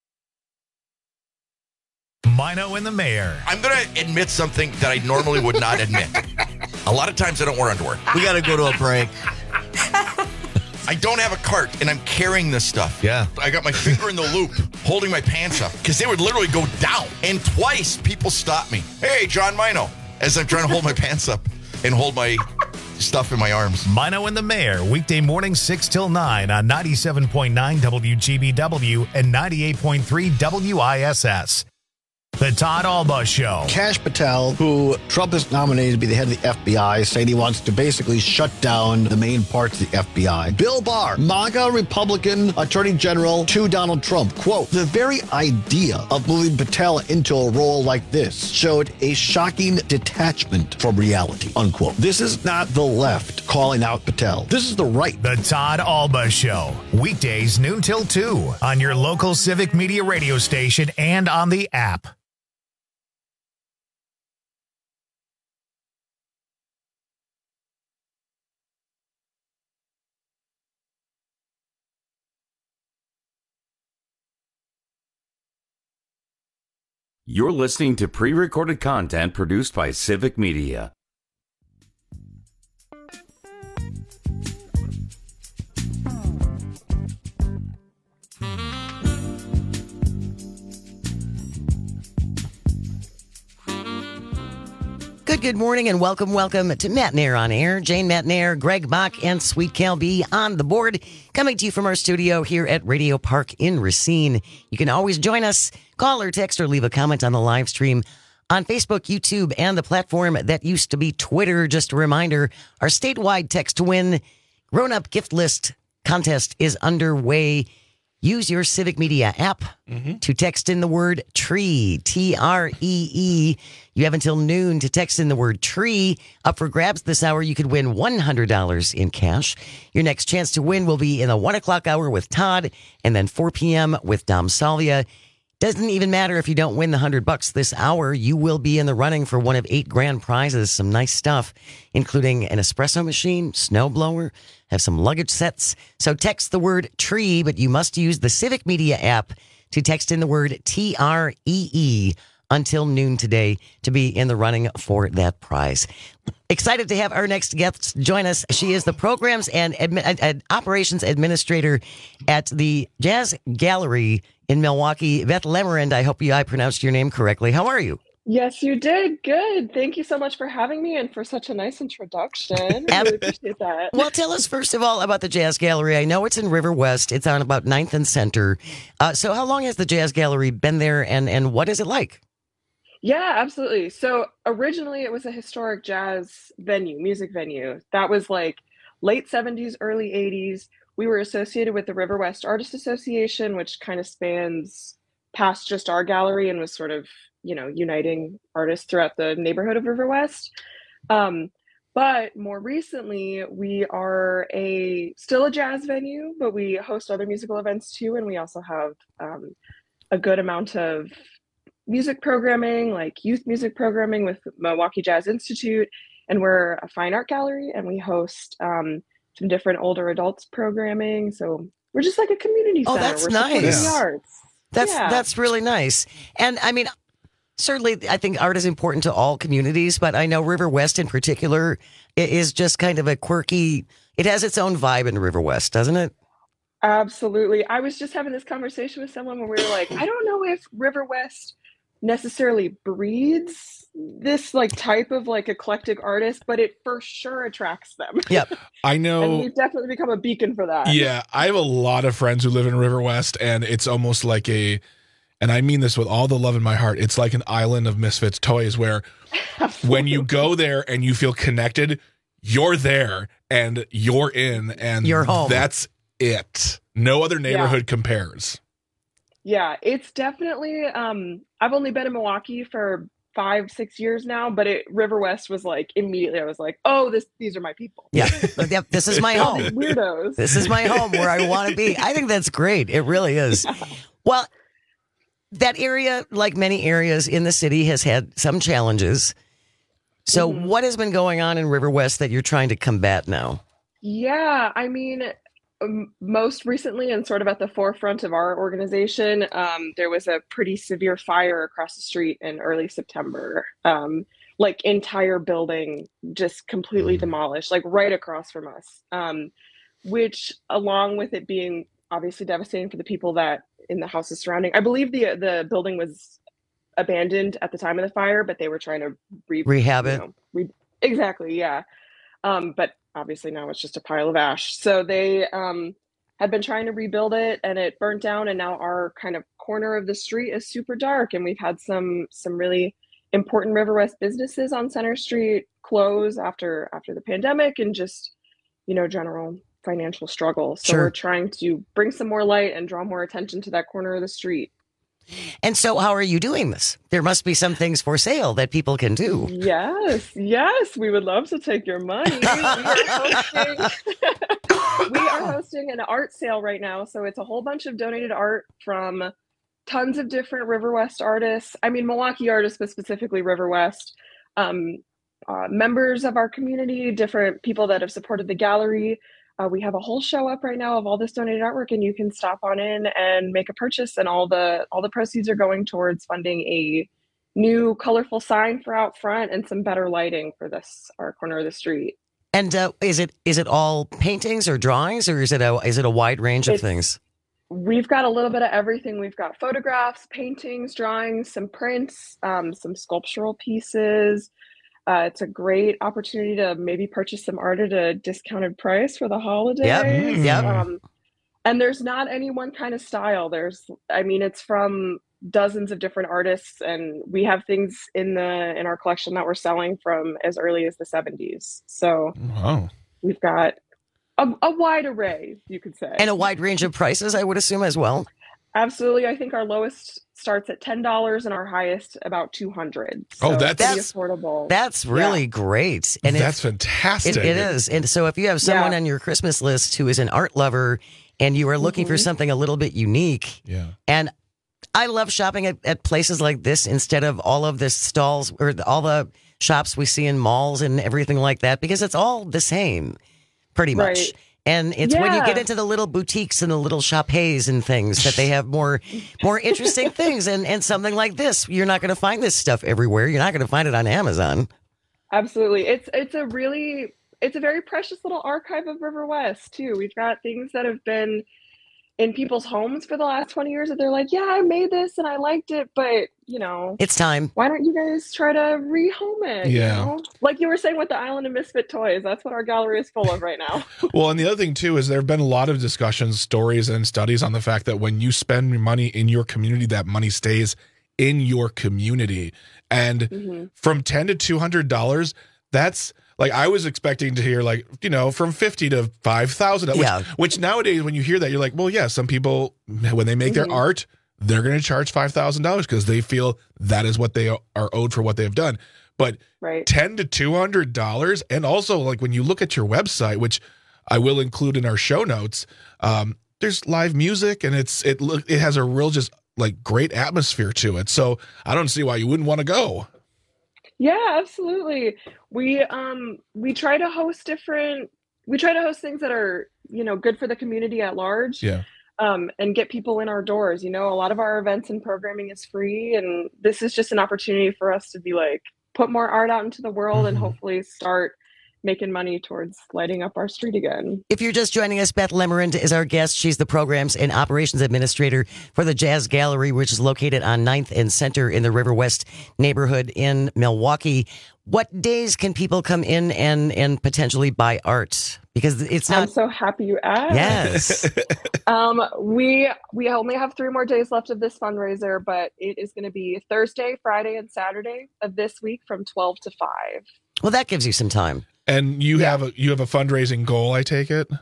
Mino and the Mayor. I'm going to admit something that I normally would not admit. A lot of times I don't wear underwear. We got to go to a break. I don't have a cart, and I'm carrying this stuff. Yeah. I got my finger in the loop, holding my pants up, because they would literally go down. And twice, people stopped me. Hey, John Mino, as I'm trying to hold my pants up and hold my stuff in my arms. Mino and the Mayor, weekday morning six till nine on ninety-seven point nine W G B W and ninety-eight point three W I S S. The Todd Alba Show. Kash Patel, who Trump has nominated to be the head of the F B I, saying he wants to basically shut down the main parts of the F B I. Bill Barr, MAGA Republican Attorney General to Donald Trump. Quote, the very idea of moving Patel into a role like this showed a shocking detachment from reality, unquote. This is not the left calling out Patel. This is the right. The Todd Alba Show. Weekdays noon till two on your local Civic Media radio station and on the app. You're listening to pre-recorded content produced by Civic Media. Good, good morning and welcome, welcome to Matt Nair on Air. Jane Matt Nair, Greg Bach, and Sweet Cal B on the board. Coming to you from our studio here at Radio Park in Racine. You can always join us, call or text or leave a comment on the live stream on Facebook, YouTube, and the platform that used to be Twitter. Just a reminder, our statewide text to win grown-up gift list contest is underway. Use your Civic Media app mm-hmm. to text in the word tree, T R E E. You have until noon to text in the word tree. Up for grabs this hour, you could win one hundred dollars in cash. Your next chance to win will be in the one o'clock hour with Todd, and then four p.m. with Dom Salvia. Doesn't even matter if you don't win the hundred bucks this hour. You will be in the running for one of eight grand prizes. Some nice stuff, including an espresso machine, snowblower, have some luggage sets. So text the word tree, but you must use the Civic Media app to text in the word T R E E until noon today to be in the running for that prize. Excited to have our next guest join us. She is the programs and admi- uh, operations administrator at the Jazz Gallery in Milwaukee. Beth Lemerand, I hope you, I pronounced your name correctly. How are you? Yes, you did. Good. Thank you so much for having me and for such a nice introduction. I really appreciate that. Well, tell us first of all about the Jazz Gallery. I know it's in River West. It's on about ninth and Center. Uh, so how long has the Jazz Gallery been there, and, and what is it like? Yeah, absolutely. So originally it was a historic jazz venue, music venue. That was like late seventies, early eighties. We were associated with the River West Artist Association, which kind of spans past just our gallery and was sort of, you know, uniting artists throughout the neighborhood of River West. Um, but more recently, we are a still a jazz venue, but we host other musical events too. And we also have um, a good amount of music programming, like youth music programming with Milwaukee Jazz Institute. And we're a fine art gallery, and we host um, some different older adults programming. So we're just like a community oh, center. That's we're nice. The arts. That's yeah. that's really nice. And I mean, certainly, I think art is important to all communities, but I know River West in particular is just kind of a quirky, it has its own vibe in River West, doesn't it? Absolutely. I was just having this conversation with someone where we were like, I don't know if River West necessarily breeds this like type of like eclectic artist, but it for sure attracts them. Yep. I know. And we've definitely become a beacon for that. Yeah. I have a lot of friends who live in River West, and it's almost like a, and I mean this with all the love in my heart, it's like an island of misfits toys where when you go there and you feel connected, you're there and you're in and you're home. That's it. No other neighborhood yeah. compares. Yeah, it's definitely, um, I've only been in Milwaukee for five, six years now, but it River West was like, immediately I was like, oh, this, these are my people. Yeah, yep, this is my home. Weirdos. This is my home where I want to be. I think that's great. It really is. Yeah. Well, that area, like many areas in the city, has had some challenges. So mm-hmm. what has been going on in River West that you're trying to combat now? Yeah, I mean, um, most recently and sort of at the forefront of our organization, um, there was a pretty severe fire across the street in early September. Um, like entire building just completely mm-hmm. demolished, like right across from us, um, which along with it being obviously devastating for the people that in the houses surrounding, I believe the the building was abandoned at the time of the fire, but they were trying to re- rehab it. You know, re- exactly, yeah. Um, but obviously now it's just a pile of ash. So they um, had been trying to rebuild it, and it burnt down. And now our kind of corner of the street is super dark, and we've had some some really important River West businesses on Center Street close after after the pandemic, and just you know general financial struggle. So sure. we're trying to bring some more light and draw more attention to that corner of the street. And so how are you doing this? There must be some things for sale that people can do. Yes, yes. We would love to take your money. We are hosting, we are hosting an art sale right now. So it's a whole bunch of donated art from tons of different River West artists. I mean, Milwaukee artists, but specifically River West. Um, uh, members of our community, different people that have supported the gallery. Uh, we have a whole show up right now of all this donated artwork, and you can stop on in and make a purchase. And all the all the proceeds are going towards funding a new colorful sign for out front and some better lighting for this our corner of the street. And uh, is it is it all paintings or drawings, or is it a is it a wide range of it's, things? We've got a little bit of everything. We've got photographs, paintings, drawings, some prints, um, some sculptural pieces. Uh, it's a great opportunity to maybe purchase some art at a discounted price for the holidays. Yep, mm, yep. Um, and there's not any one kind of style. There's, I mean, it's from dozens of different artists, and we have things in the in our collection that we're selling from as early as the seventies. So wow. we've got a, a wide array, you could say, and a wide range of prices, I would assume, as well. Absolutely. I think our lowest starts at ten dollars and our highest about two hundred dollars. Oh, so that's, pretty affordable. That's really yeah. great. And that's if, fantastic. It, it is. And so if you have someone yeah. on your Christmas list who is an art lover and you are looking mm-hmm. for something a little bit unique, yeah. and I love shopping at, at places like this instead of all of the stalls or all the shops we see in malls and everything like that, because it's all the same pretty much. Right. And it's yeah. when you get into the little boutiques and the little shopés and things that they have more more interesting things. And, and something like this, you're not going to find this stuff everywhere. You're not going to find it on Amazon. Absolutely. It's it's a really, it's a very precious little archive of River West, too. We've got things that have been in people's homes for the last twenty years that they're like, yeah, I made this and I liked it, but, you know. It's time. Why don't you guys try to rehome it? Yeah. You know? Like you were saying with the Island of Misfit Toys. That's what our gallery is full of right now. Well, and the other thing, too, is there have been a lot of discussions, stories, and studies on the fact that when you spend money in your community, that money stays in your community. And mm-hmm. from ten to two hundred dollars, that's like I was expecting to hear like, you know, from fifty to five thousand. Which, yeah. which nowadays when you hear that, you're like, well, yeah, some people, when they make mm-hmm. their art, they're going to charge five thousand dollars because they feel that is what they are owed for what they have done. But right. ten to two hundred dollars. And also like when you look at your website, which I will include in our show notes, um, there's live music and it's, it look, it has a real just like great atmosphere to it. So I don't see why you wouldn't want to go. Yeah, absolutely. We um we try to host different we try to host things that are, you know, good for the community at large. Yeah. Um and get people in our doors. You know, a lot of our events and programming is free, and this is just an opportunity for us to be like put more art out into the world mm-hmm. and hopefully start making money towards lighting up our street again. If you're just joining us, Beth Lemerand is our guest. She's the Programs and Operations Administrator for the Jazz Gallery, which is located on ninth and Center in the River West neighborhood in Milwaukee. What days can people come in and, and potentially buy art? Because it's not... I'm so happy you asked. Yes. um, we we only have three more days left of this fundraiser, but it is going to be Thursday, Friday, and Saturday of this week from twelve to five. Well, that gives you some time. And you yeah. have a you have a fundraising goal, I take it?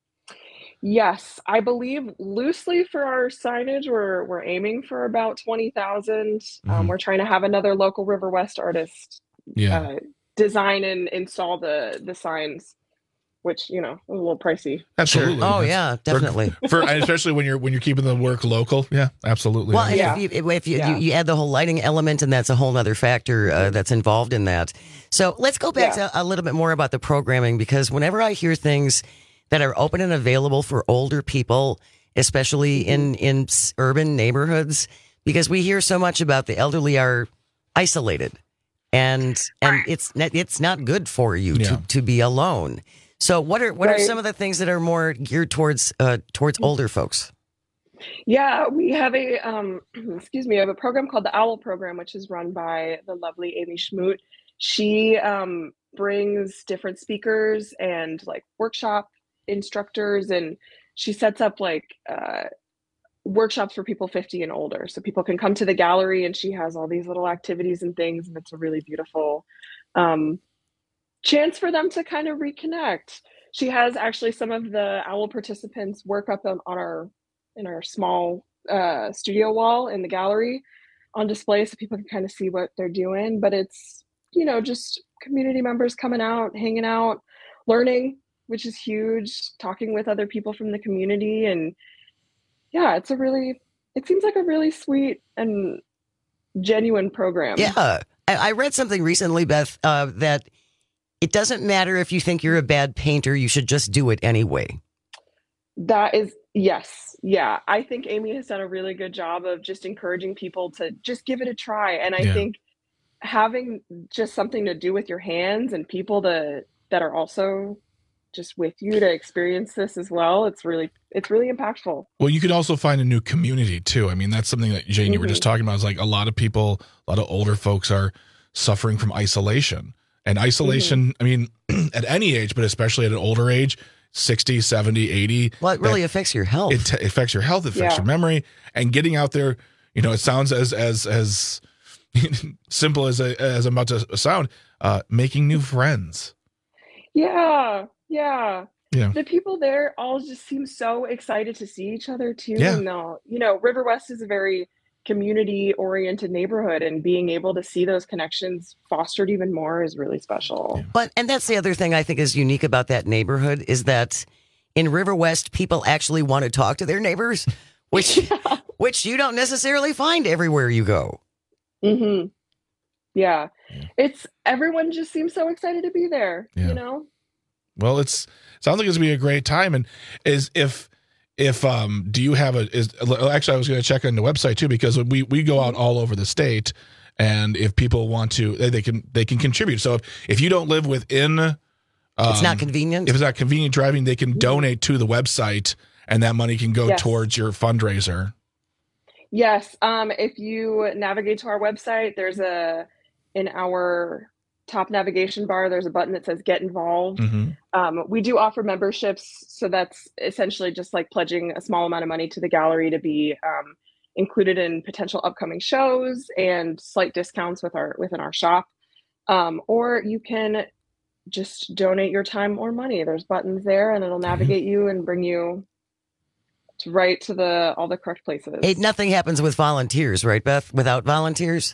Yes, I believe loosely for our signage, we're we're aiming for about twenty thousand. Mm-hmm. Um, we're trying to have another local River West artist yeah. uh, design and install the the signs, which, you know, a little pricey. Absolutely. Oh yeah, definitely. For, for especially when you're when you're keeping the work local. Yeah, absolutely. Well, yeah. if you, if you, yeah. you you add the whole lighting element, and that's a whole other factor uh, that's involved in that. So let's go back yeah. to a little bit more about the programming, because whenever I hear things that are open and available for older people, especially in in urban neighborhoods, because we hear so much about the elderly are isolated, and and it's it's not good for you yeah. to to be alone. So what are what right. are some of the things that are more geared towards uh, towards older folks? Yeah, we have a um, excuse me, we have a program called the OWL program, which is run by the lovely Amy Schmoot. She um, brings different speakers and like workshop instructors, and she sets up like uh, workshops for people fifty and older, so people can come to the gallery, and she has all these little activities and things, and it's a really beautiful um, chance for them to kind of reconnect. She has actually some of the OWL participants work up on, on our in our small uh, studio wall in the gallery on display, so people can kind of see what they're doing. But it's, you know, just community members coming out, hanging out, learning, which is huge, talking with other people from the community. And yeah, it's a really, it seems like a really sweet and genuine program. Yeah. I read something recently, Beth, uh, that it doesn't matter if you think you're a bad painter, you should just do it anyway. That is, yes. Yeah. I think Amy has done a really good job of just encouraging people to just give it a try. And I yeah. think having just something to do with your hands and people to, that are also just with you to experience this as well, it's really, it's really impactful. Well, you could also find a new community too. I mean, that's something that Jane, mm-hmm. you were just talking about, is like a lot of people, a lot of older folks are suffering from isolation. And isolation, mm-hmm. I mean, at any age, but especially at an older age, sixty, seventy, eighty. Well, it really affects your health. It t- affects your health, it affects Yeah. your memory. And getting out there, you know, it sounds as as as simple as a, as I'm about to sound, uh, making new friends. Yeah, yeah. Yeah. The people there all just seem so excited to see each other too. Yeah. And they'll- you know, River West is a very community-oriented neighborhood, and being able to see those connections fostered even more is really special. But, and that's the other thing I think is unique about that neighborhood is that in River West, people actually want to talk to their neighbors, which, yeah. which you don't necessarily find everywhere you go. Mm-hmm. Yeah. It's, everyone just seems so excited to be there, Yeah. you know? Well, it's sounds like it's gonna be a great time. And is if if um do you have a is actually I was gonna check on the website too, because we we go out all over the state, and if people want to, they, they can they can contribute. So if, if you don't live within, um, it's not convenient. If it's not convenient driving, they can donate to the website, and that money can go Yes. towards your fundraiser. Yes. Um, if you navigate to our website, there's a, in our top navigation bar, there's a button that says Get Involved. Mm-hmm. Um, we do offer memberships. So that's essentially just like pledging a small amount of money to the gallery to be um, included in potential upcoming shows and slight discounts with our within our shop. Um, or you can just donate your time or money. There's buttons there, and it'll navigate mm-hmm. you and bring you to right to the all the correct places. Hey, nothing happens with volunteers, right, Beth? Without volunteers?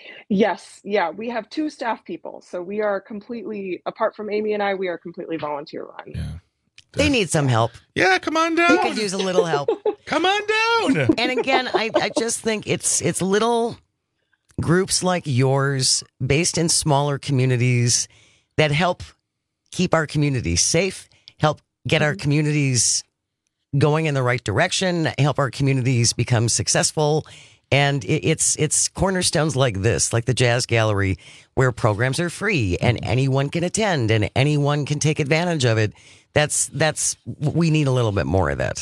Yes. Yeah. We have two staff people. So we are completely, apart from Amy and I, we are completely volunteer run. Yeah. They need some help. Yeah, come on down. They could use a little help. Come on down. And again, I, I just think it's it's little groups like yours based in smaller communities that help keep our communities safe, help get our communities going in the right direction, help our communities become successful. And it's it's cornerstones like this, like the Jazz Gallery, where programs are free and anyone can attend and anyone can take advantage of it. That's that's we need a little bit more of that.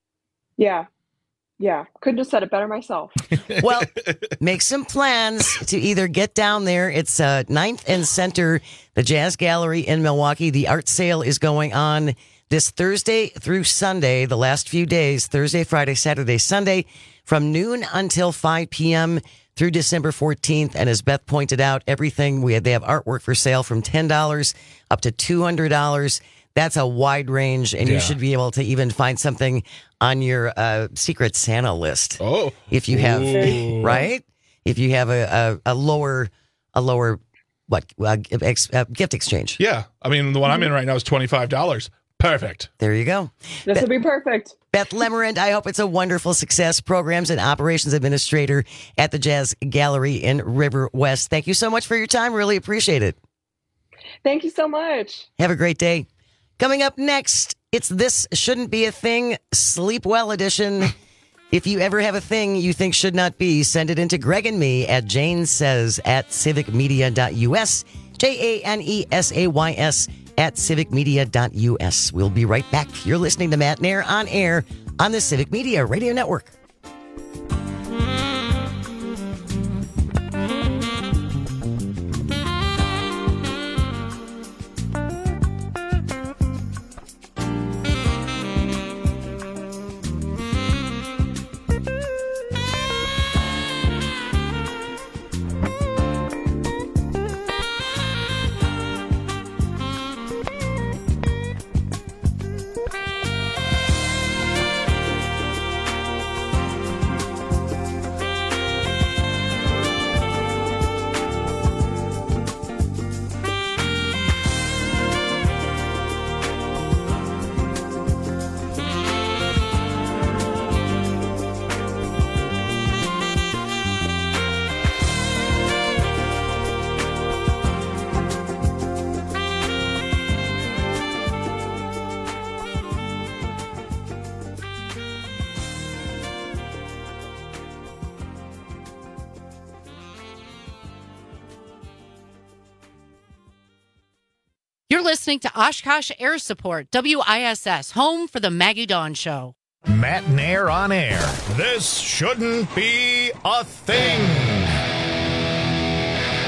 Yeah. Yeah. Couldn't have said it better myself. Well, make some plans to either get down there. It's uh, ninth and Center, the Jazz Gallery in Milwaukee. The art sale is going on this Thursday through Sunday, the last few days, Thursday, Friday, Saturday, Sunday, from noon until five p.m. through December fourteenth. And as Beth pointed out, everything we had, they have artwork for sale from ten dollars up to two hundred dollars. That's a wide range, and Yeah. you should be able to even find something on your uh, Secret Santa list. Oh, if you have, Ooh. right? If you have a, a, a lower, a lower, what, uh, ex, uh, gift exchange. Yeah. I mean, the one I'm in right now is twenty-five dollars. Perfect. There you go. This will be perfect. Beth Lemerand, I hope it's a wonderful success. Programs and Operations Administrator at the Jazz Gallery in River West. Thank you so much for your time. Really appreciate it. Thank you so much. Have a great day. Coming up next, it's This Shouldn't Be a Thing, Sleep Well edition. If you ever have a thing you think should not be, send it into Greg and me at Jane Says at civic media dot U S, J A N E S A Y S at civic media dot U S. We'll be right back. You're listening to Matt Nair on air on the Civic Media Radio Network. You're listening to Oshkosh Air Support, W I S S, home for the Maggie Dawn Show. Matt Nair on air. This shouldn't be a thing.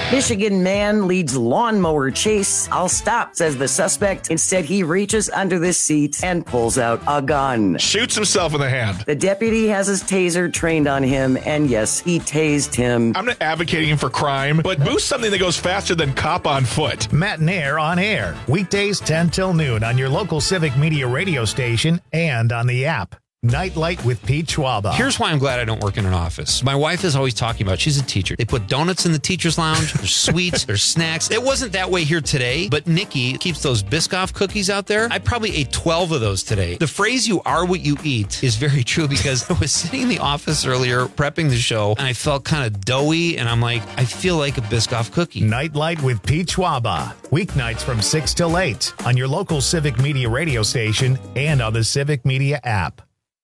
Michigan man leads lawnmower chase. I'll stop, says the suspect. Instead, he reaches under the seat and pulls out a gun. Shoots himself in the hand. The deputy has his taser trained on him, and yes, he tased him. I'm not advocating for crime, but boost something that goes faster than cop on foot. Matt and Air on air. Weekdays ten till noon on your local Civic Media radio station and on the app. Nightlight with Pete Schwaba. Here's why I'm glad I don't work in an office. My wife is always talking about, she's a teacher. They put donuts in the teacher's lounge. There's sweets, there's snacks. It wasn't that way here today, but Nikki keeps those Biscoff cookies out there. I probably ate twelve of those today. The phrase you are what you eat is very true because I was sitting in the office earlier prepping the show and I felt kind of doughy and I'm like, I feel like a Biscoff cookie. Nightlight with Pete Schwaba. Weeknights from six till eight on your local Civic Media radio station and on the Civic Media app.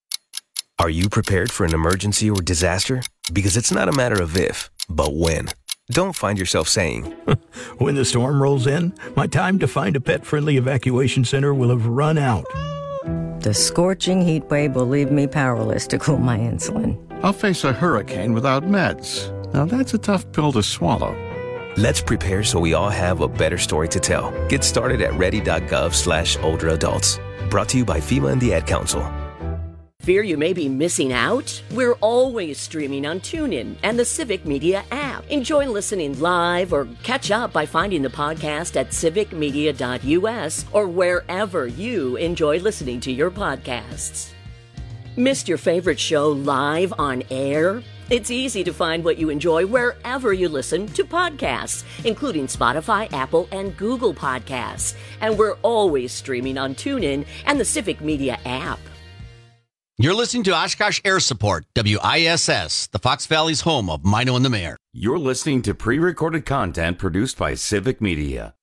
Are you prepared for an emergency or disaster? Because it's not a matter of if, but when. Don't find yourself saying, when the storm rolls in, my time to find a pet-friendly evacuation center will have run out. The scorching heat wave will leave me powerless to cool my insulin. I'll face a hurricane without meds. Now that's a tough pill to swallow. Let's prepare so we all have a better story to tell. Get started at ready.gov slash older adults. Brought to you by FEMA and the Ad Council. Fear you may be missing out? We're always streaming on TuneIn and the Civic Media app. Enjoy listening live or catch up by finding the podcast at civic media dot u s or wherever you enjoy listening to your podcasts. Missed your favorite show live on air? It's easy to find what you enjoy wherever you listen to podcasts, including Spotify, Apple, and Google Podcasts. And we're always streaming on TuneIn and the Civic Media app. You're listening to Oshkosh Air Support, W I S S, the Fox Valley's home of Mino and the Mayor. You're listening to pre-recorded content produced by Civic Media.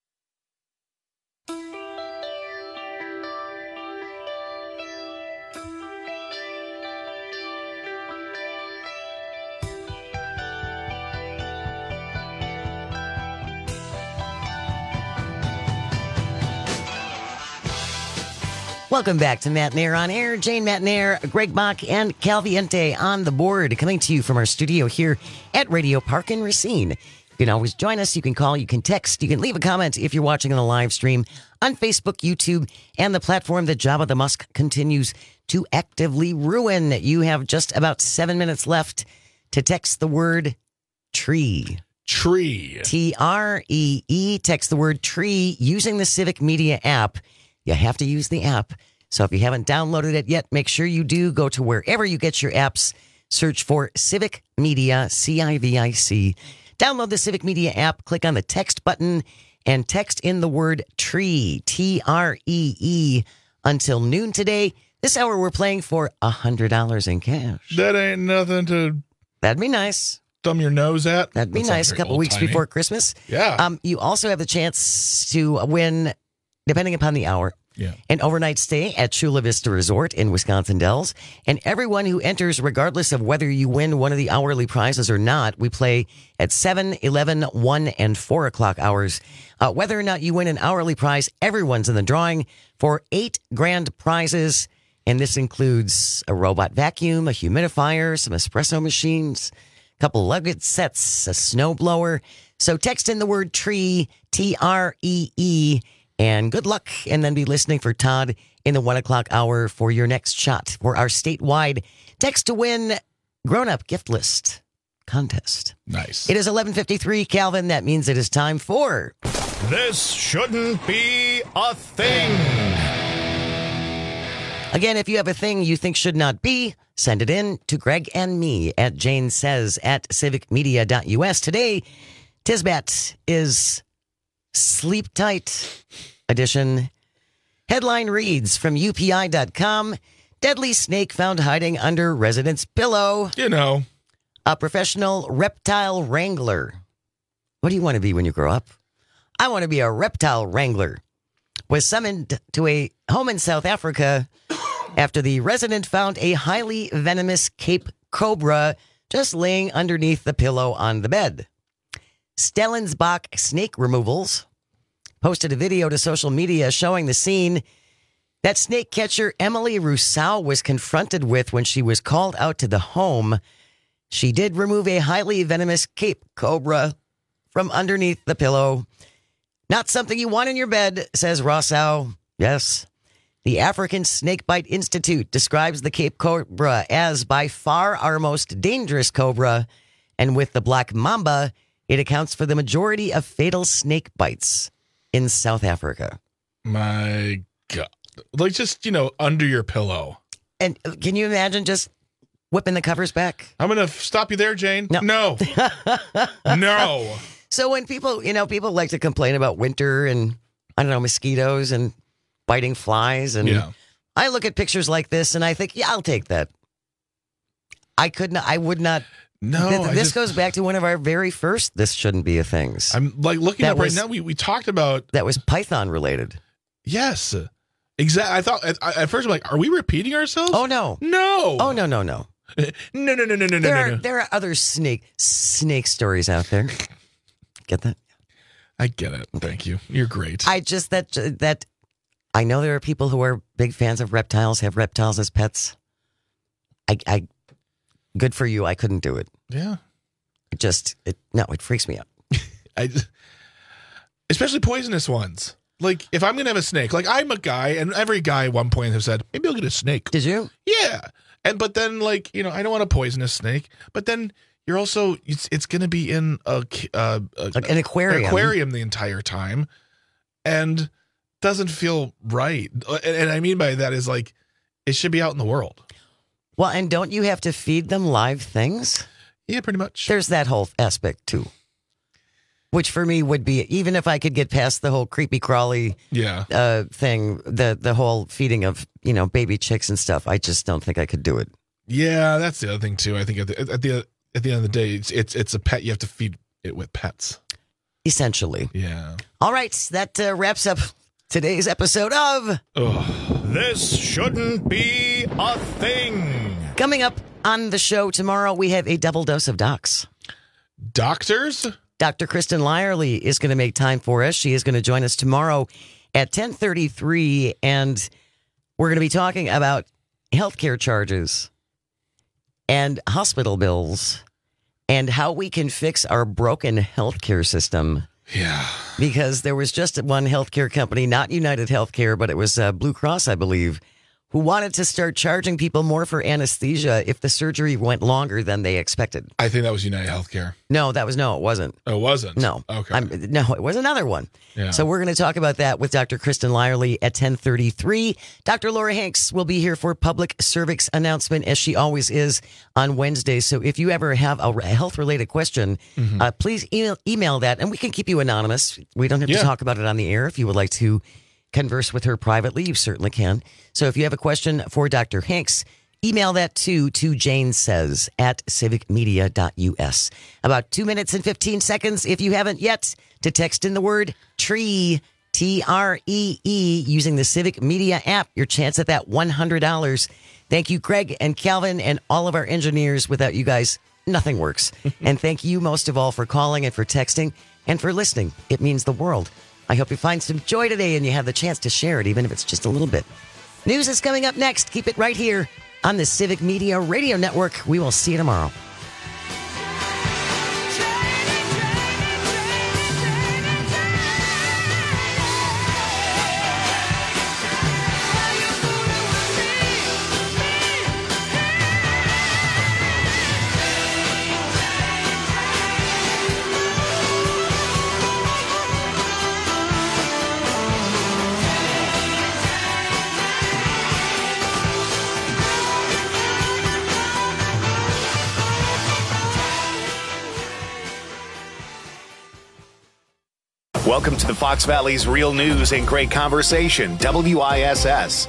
Welcome back to Matt and Air on Air. Jane Matt and Air, Greg Bach, and Calviente on the board, coming to you from our studio here at Radio Park in Racine. You can always join us. You can call, you can text, you can leave a comment if you're watching on the live stream on Facebook, YouTube, and the platform that Jabba the Musk continues to actively ruin. You have just about seven minutes left to text the word tree. Tree. T R E E. Text the word tree using the Civic Media app. You have to use the app. So if you haven't downloaded it yet, make sure you do. Go to wherever you get your apps. Search for Civic Media, C I V I C. Download the Civic Media app. Click on the text button and text in the word tree, T R E E, until noon today. This hour we're playing for one hundred dollars in cash. That ain't nothing to... That'd be nice. Thumb your nose at. That'd be That nice. A couple weeks old-timey. before Christmas. Yeah. Um, you also have the chance to win, depending upon the hour, Yeah. an overnight stay at Chula Vista Resort in Wisconsin Dells. And everyone who enters, regardless of whether you win one of the hourly prizes or not, we play at seven, eleven, one, and four o'clock hours. Uh, whether or not you win an hourly prize, everyone's in the drawing for eight grand prizes. And this includes a robot vacuum, a humidifier, some espresso machines, a couple luggage sets, a snow blower. So text in the word tree, T R E E, and good luck. And then be listening for Todd in the one o'clock hour for your next shot for our statewide text to win grown-up gift list contest. Nice. It is eleven fifty-three, Calvin. That means it is time for... This shouldn't be a thing. Again, if you have a thing you think should not be, send it in to Greg and me at Jane Says at civic media dot u s. Today, Tisbat is Sleep Tight edition. Headline reads from U P I dot com, deadly snake found hiding under resident's pillow. You know. A professional reptile wrangler. What do you want to be when you grow up? I want to be a reptile wrangler. Was summoned to a home in South Africa after the resident found a highly venomous Cape Cobra just laying underneath the pillow on the bed. Stellensbach Snake Removals posted a video to social media showing the scene that snake catcher Emily Rousseau was confronted with when she was called out to the home. She did remove a highly venomous Cape Cobra from underneath the pillow. Not something you want in your bed, says Rossau. Yes. The African Snakebite Institute describes the Cape Cobra as by far our most dangerous cobra. And with the black mamba, it accounts for the majority of fatal snake bites in South Africa. My God. Like just, you know, under your pillow. And can you imagine just whipping the covers back? I'm going to stop you there, Jane. No. No. No. So when people, you know, people like to complain about winter and, I don't know, mosquitoes and biting flies. And yeah. I look at pictures like this and I think, yeah, I'll take that. I could not, I would not. No. Th- I this just, goes back to one of our very first This Shouldn't Be a Things. I'm like looking That up right was- now. We, we talked about. That was Python related. Yes. Exactly. I thought at, at first I'm like, are we repeating ourselves? Oh, no. No. Oh, no, no, no. No, no, no, no, no, There no, are, no. there are other snake snake stories out there. Get that? I get it. Thank you. You're great. I just, that, that, I know there are people who are big fans of reptiles, have reptiles as pets. I, I, good for you. I couldn't do it. Yeah. It just, it, no, it freaks me out. I, especially poisonous ones. Like, if I'm going to have a snake, like, I'm a guy, and every guy at one point have said, maybe I'll get a snake. Did you? Yeah. And, but then, like, you know, I don't want a poisonous snake. But then you're also, it's, it's going to be in a, uh, a, Like an aquarium. an aquarium the entire time. And doesn't feel right. And, and I mean by that is, like, it should be out in the world. Well, and don't you have to feed them live things? Yeah, pretty much. There's that whole aspect, too. Which for me would be, even if I could get past the whole creepy crawly yeah. uh, thing, the the whole feeding of, you know, baby chicks and stuff, I just don't think I could do it. Yeah, that's the other thing too. I think at the at the at the end of the day, it's it's it's a pet. You have to feed it with pets. Essentially. Yeah. All right, that uh, wraps up today's episode of Ugh. This Shouldn't Be a Thing. Coming up on the show tomorrow, we have a double dose of docs. Doctors? Doctor Kristen Lyerly is going to make time for us. She is going to join us tomorrow at ten thirty-three, and we're going to be talking about healthcare charges and hospital bills and how we can fix our broken healthcare system. Yeah. Because there was just one healthcare company, not United Healthcare, but it was uh, Blue Cross, I believe, who wanted to start charging people more for anesthesia if the surgery went longer than they expected. I think that was United Healthcare. No, that was no, it wasn't. Oh, it wasn't? No. Okay. I'm, no, it was another one. Yeah. So we're going to talk about that with Doctor Kristen Lyerly at ten thirty-three. Doctor Laura Hanks will be here for public cervix announcement, as she always is on Wednesdays. So if you ever have a health-related question, Mm-hmm. uh, please email, email that, and we can keep you anonymous. We don't have Yeah. to talk about it on the air. If you would like to converse with her privately, you certainly can. So if you have a question for Doctor Hanks, email that to to Jane Says at civic media dot u s. About two minutes and fifteen seconds, if you haven't yet, to text in the word TREE, T R E E, using the Civic Media app. Your chance at that one hundred dollars. Thank you, Craig and Calvin and all of our engineers. Without you guys, nothing works. And thank you most of all for calling and for texting and for listening. It means the world. I hope you find some joy today and you have the chance to share it, even if it's just a little bit. News is coming up next. Keep it right here on the Civic Media Radio Network. We will see you tomorrow. Welcome to the Fox Valley's Real News and Great Conversation, W I S S.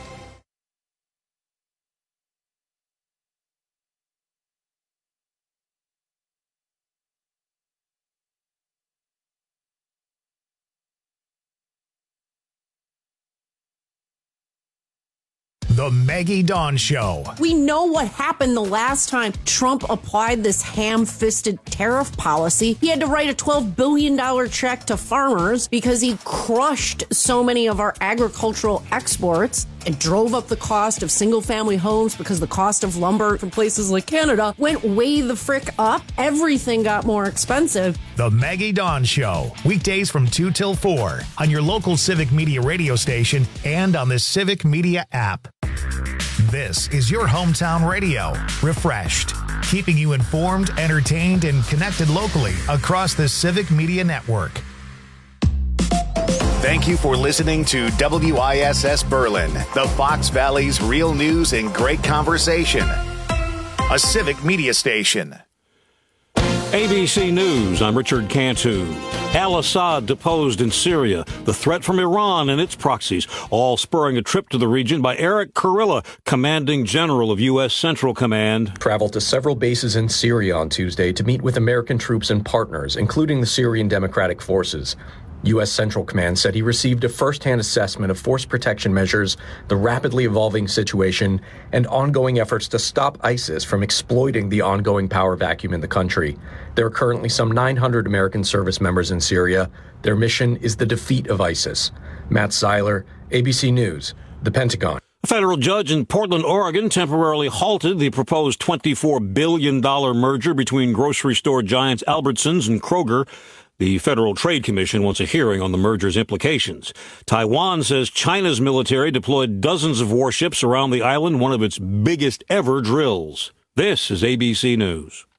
The Maggie Dawn Show. We know what happened the last time Trump applied this ham-fisted tariff policy. He had to write a twelve billion dollars check to farmers because he crushed so many of our agricultural exports and drove up the cost of single-family homes because the cost of lumber from places like Canada went way the frick up. Everything got more expensive. The Maggie Dawn Show. Weekdays from two till four on your local Civic Media radio station and on the Civic Media app. This is your hometown radio. Refreshed. Keeping you informed, entertained, and connected locally across the Civic Media Network. Thank you for listening to W I S S Berlin, the Fox Valley's real news and great conversation. A Civic Media station. A B C News, I'm Richard Cantu. Al-Assad deposed in Syria, the threat from Iran and its proxies, all spurring a trip to the region by Eric Kurilla, commanding general of U S. Central Command. Traveled to several bases in Syria on Tuesday to meet with American troops and partners, including the Syrian Democratic Forces. U S. Central Command said he received a first-hand assessment of force protection measures, the rapidly evolving situation, and ongoing efforts to stop ISIS from exploiting the ongoing power vacuum in the country. There are currently some nine hundred American service members in Syria. Their mission is the defeat of ISIS. Matt Seiler, A B C News, The Pentagon. A federal judge in Portland, Oregon, temporarily halted the proposed twenty-four billion dollars merger between grocery store giants Albertsons and Kroger. The Federal Trade Commission wants a hearing on the merger's implications. Taiwan says China's military deployed dozens of warships around the island, one of its biggest ever drills. This is A B C News.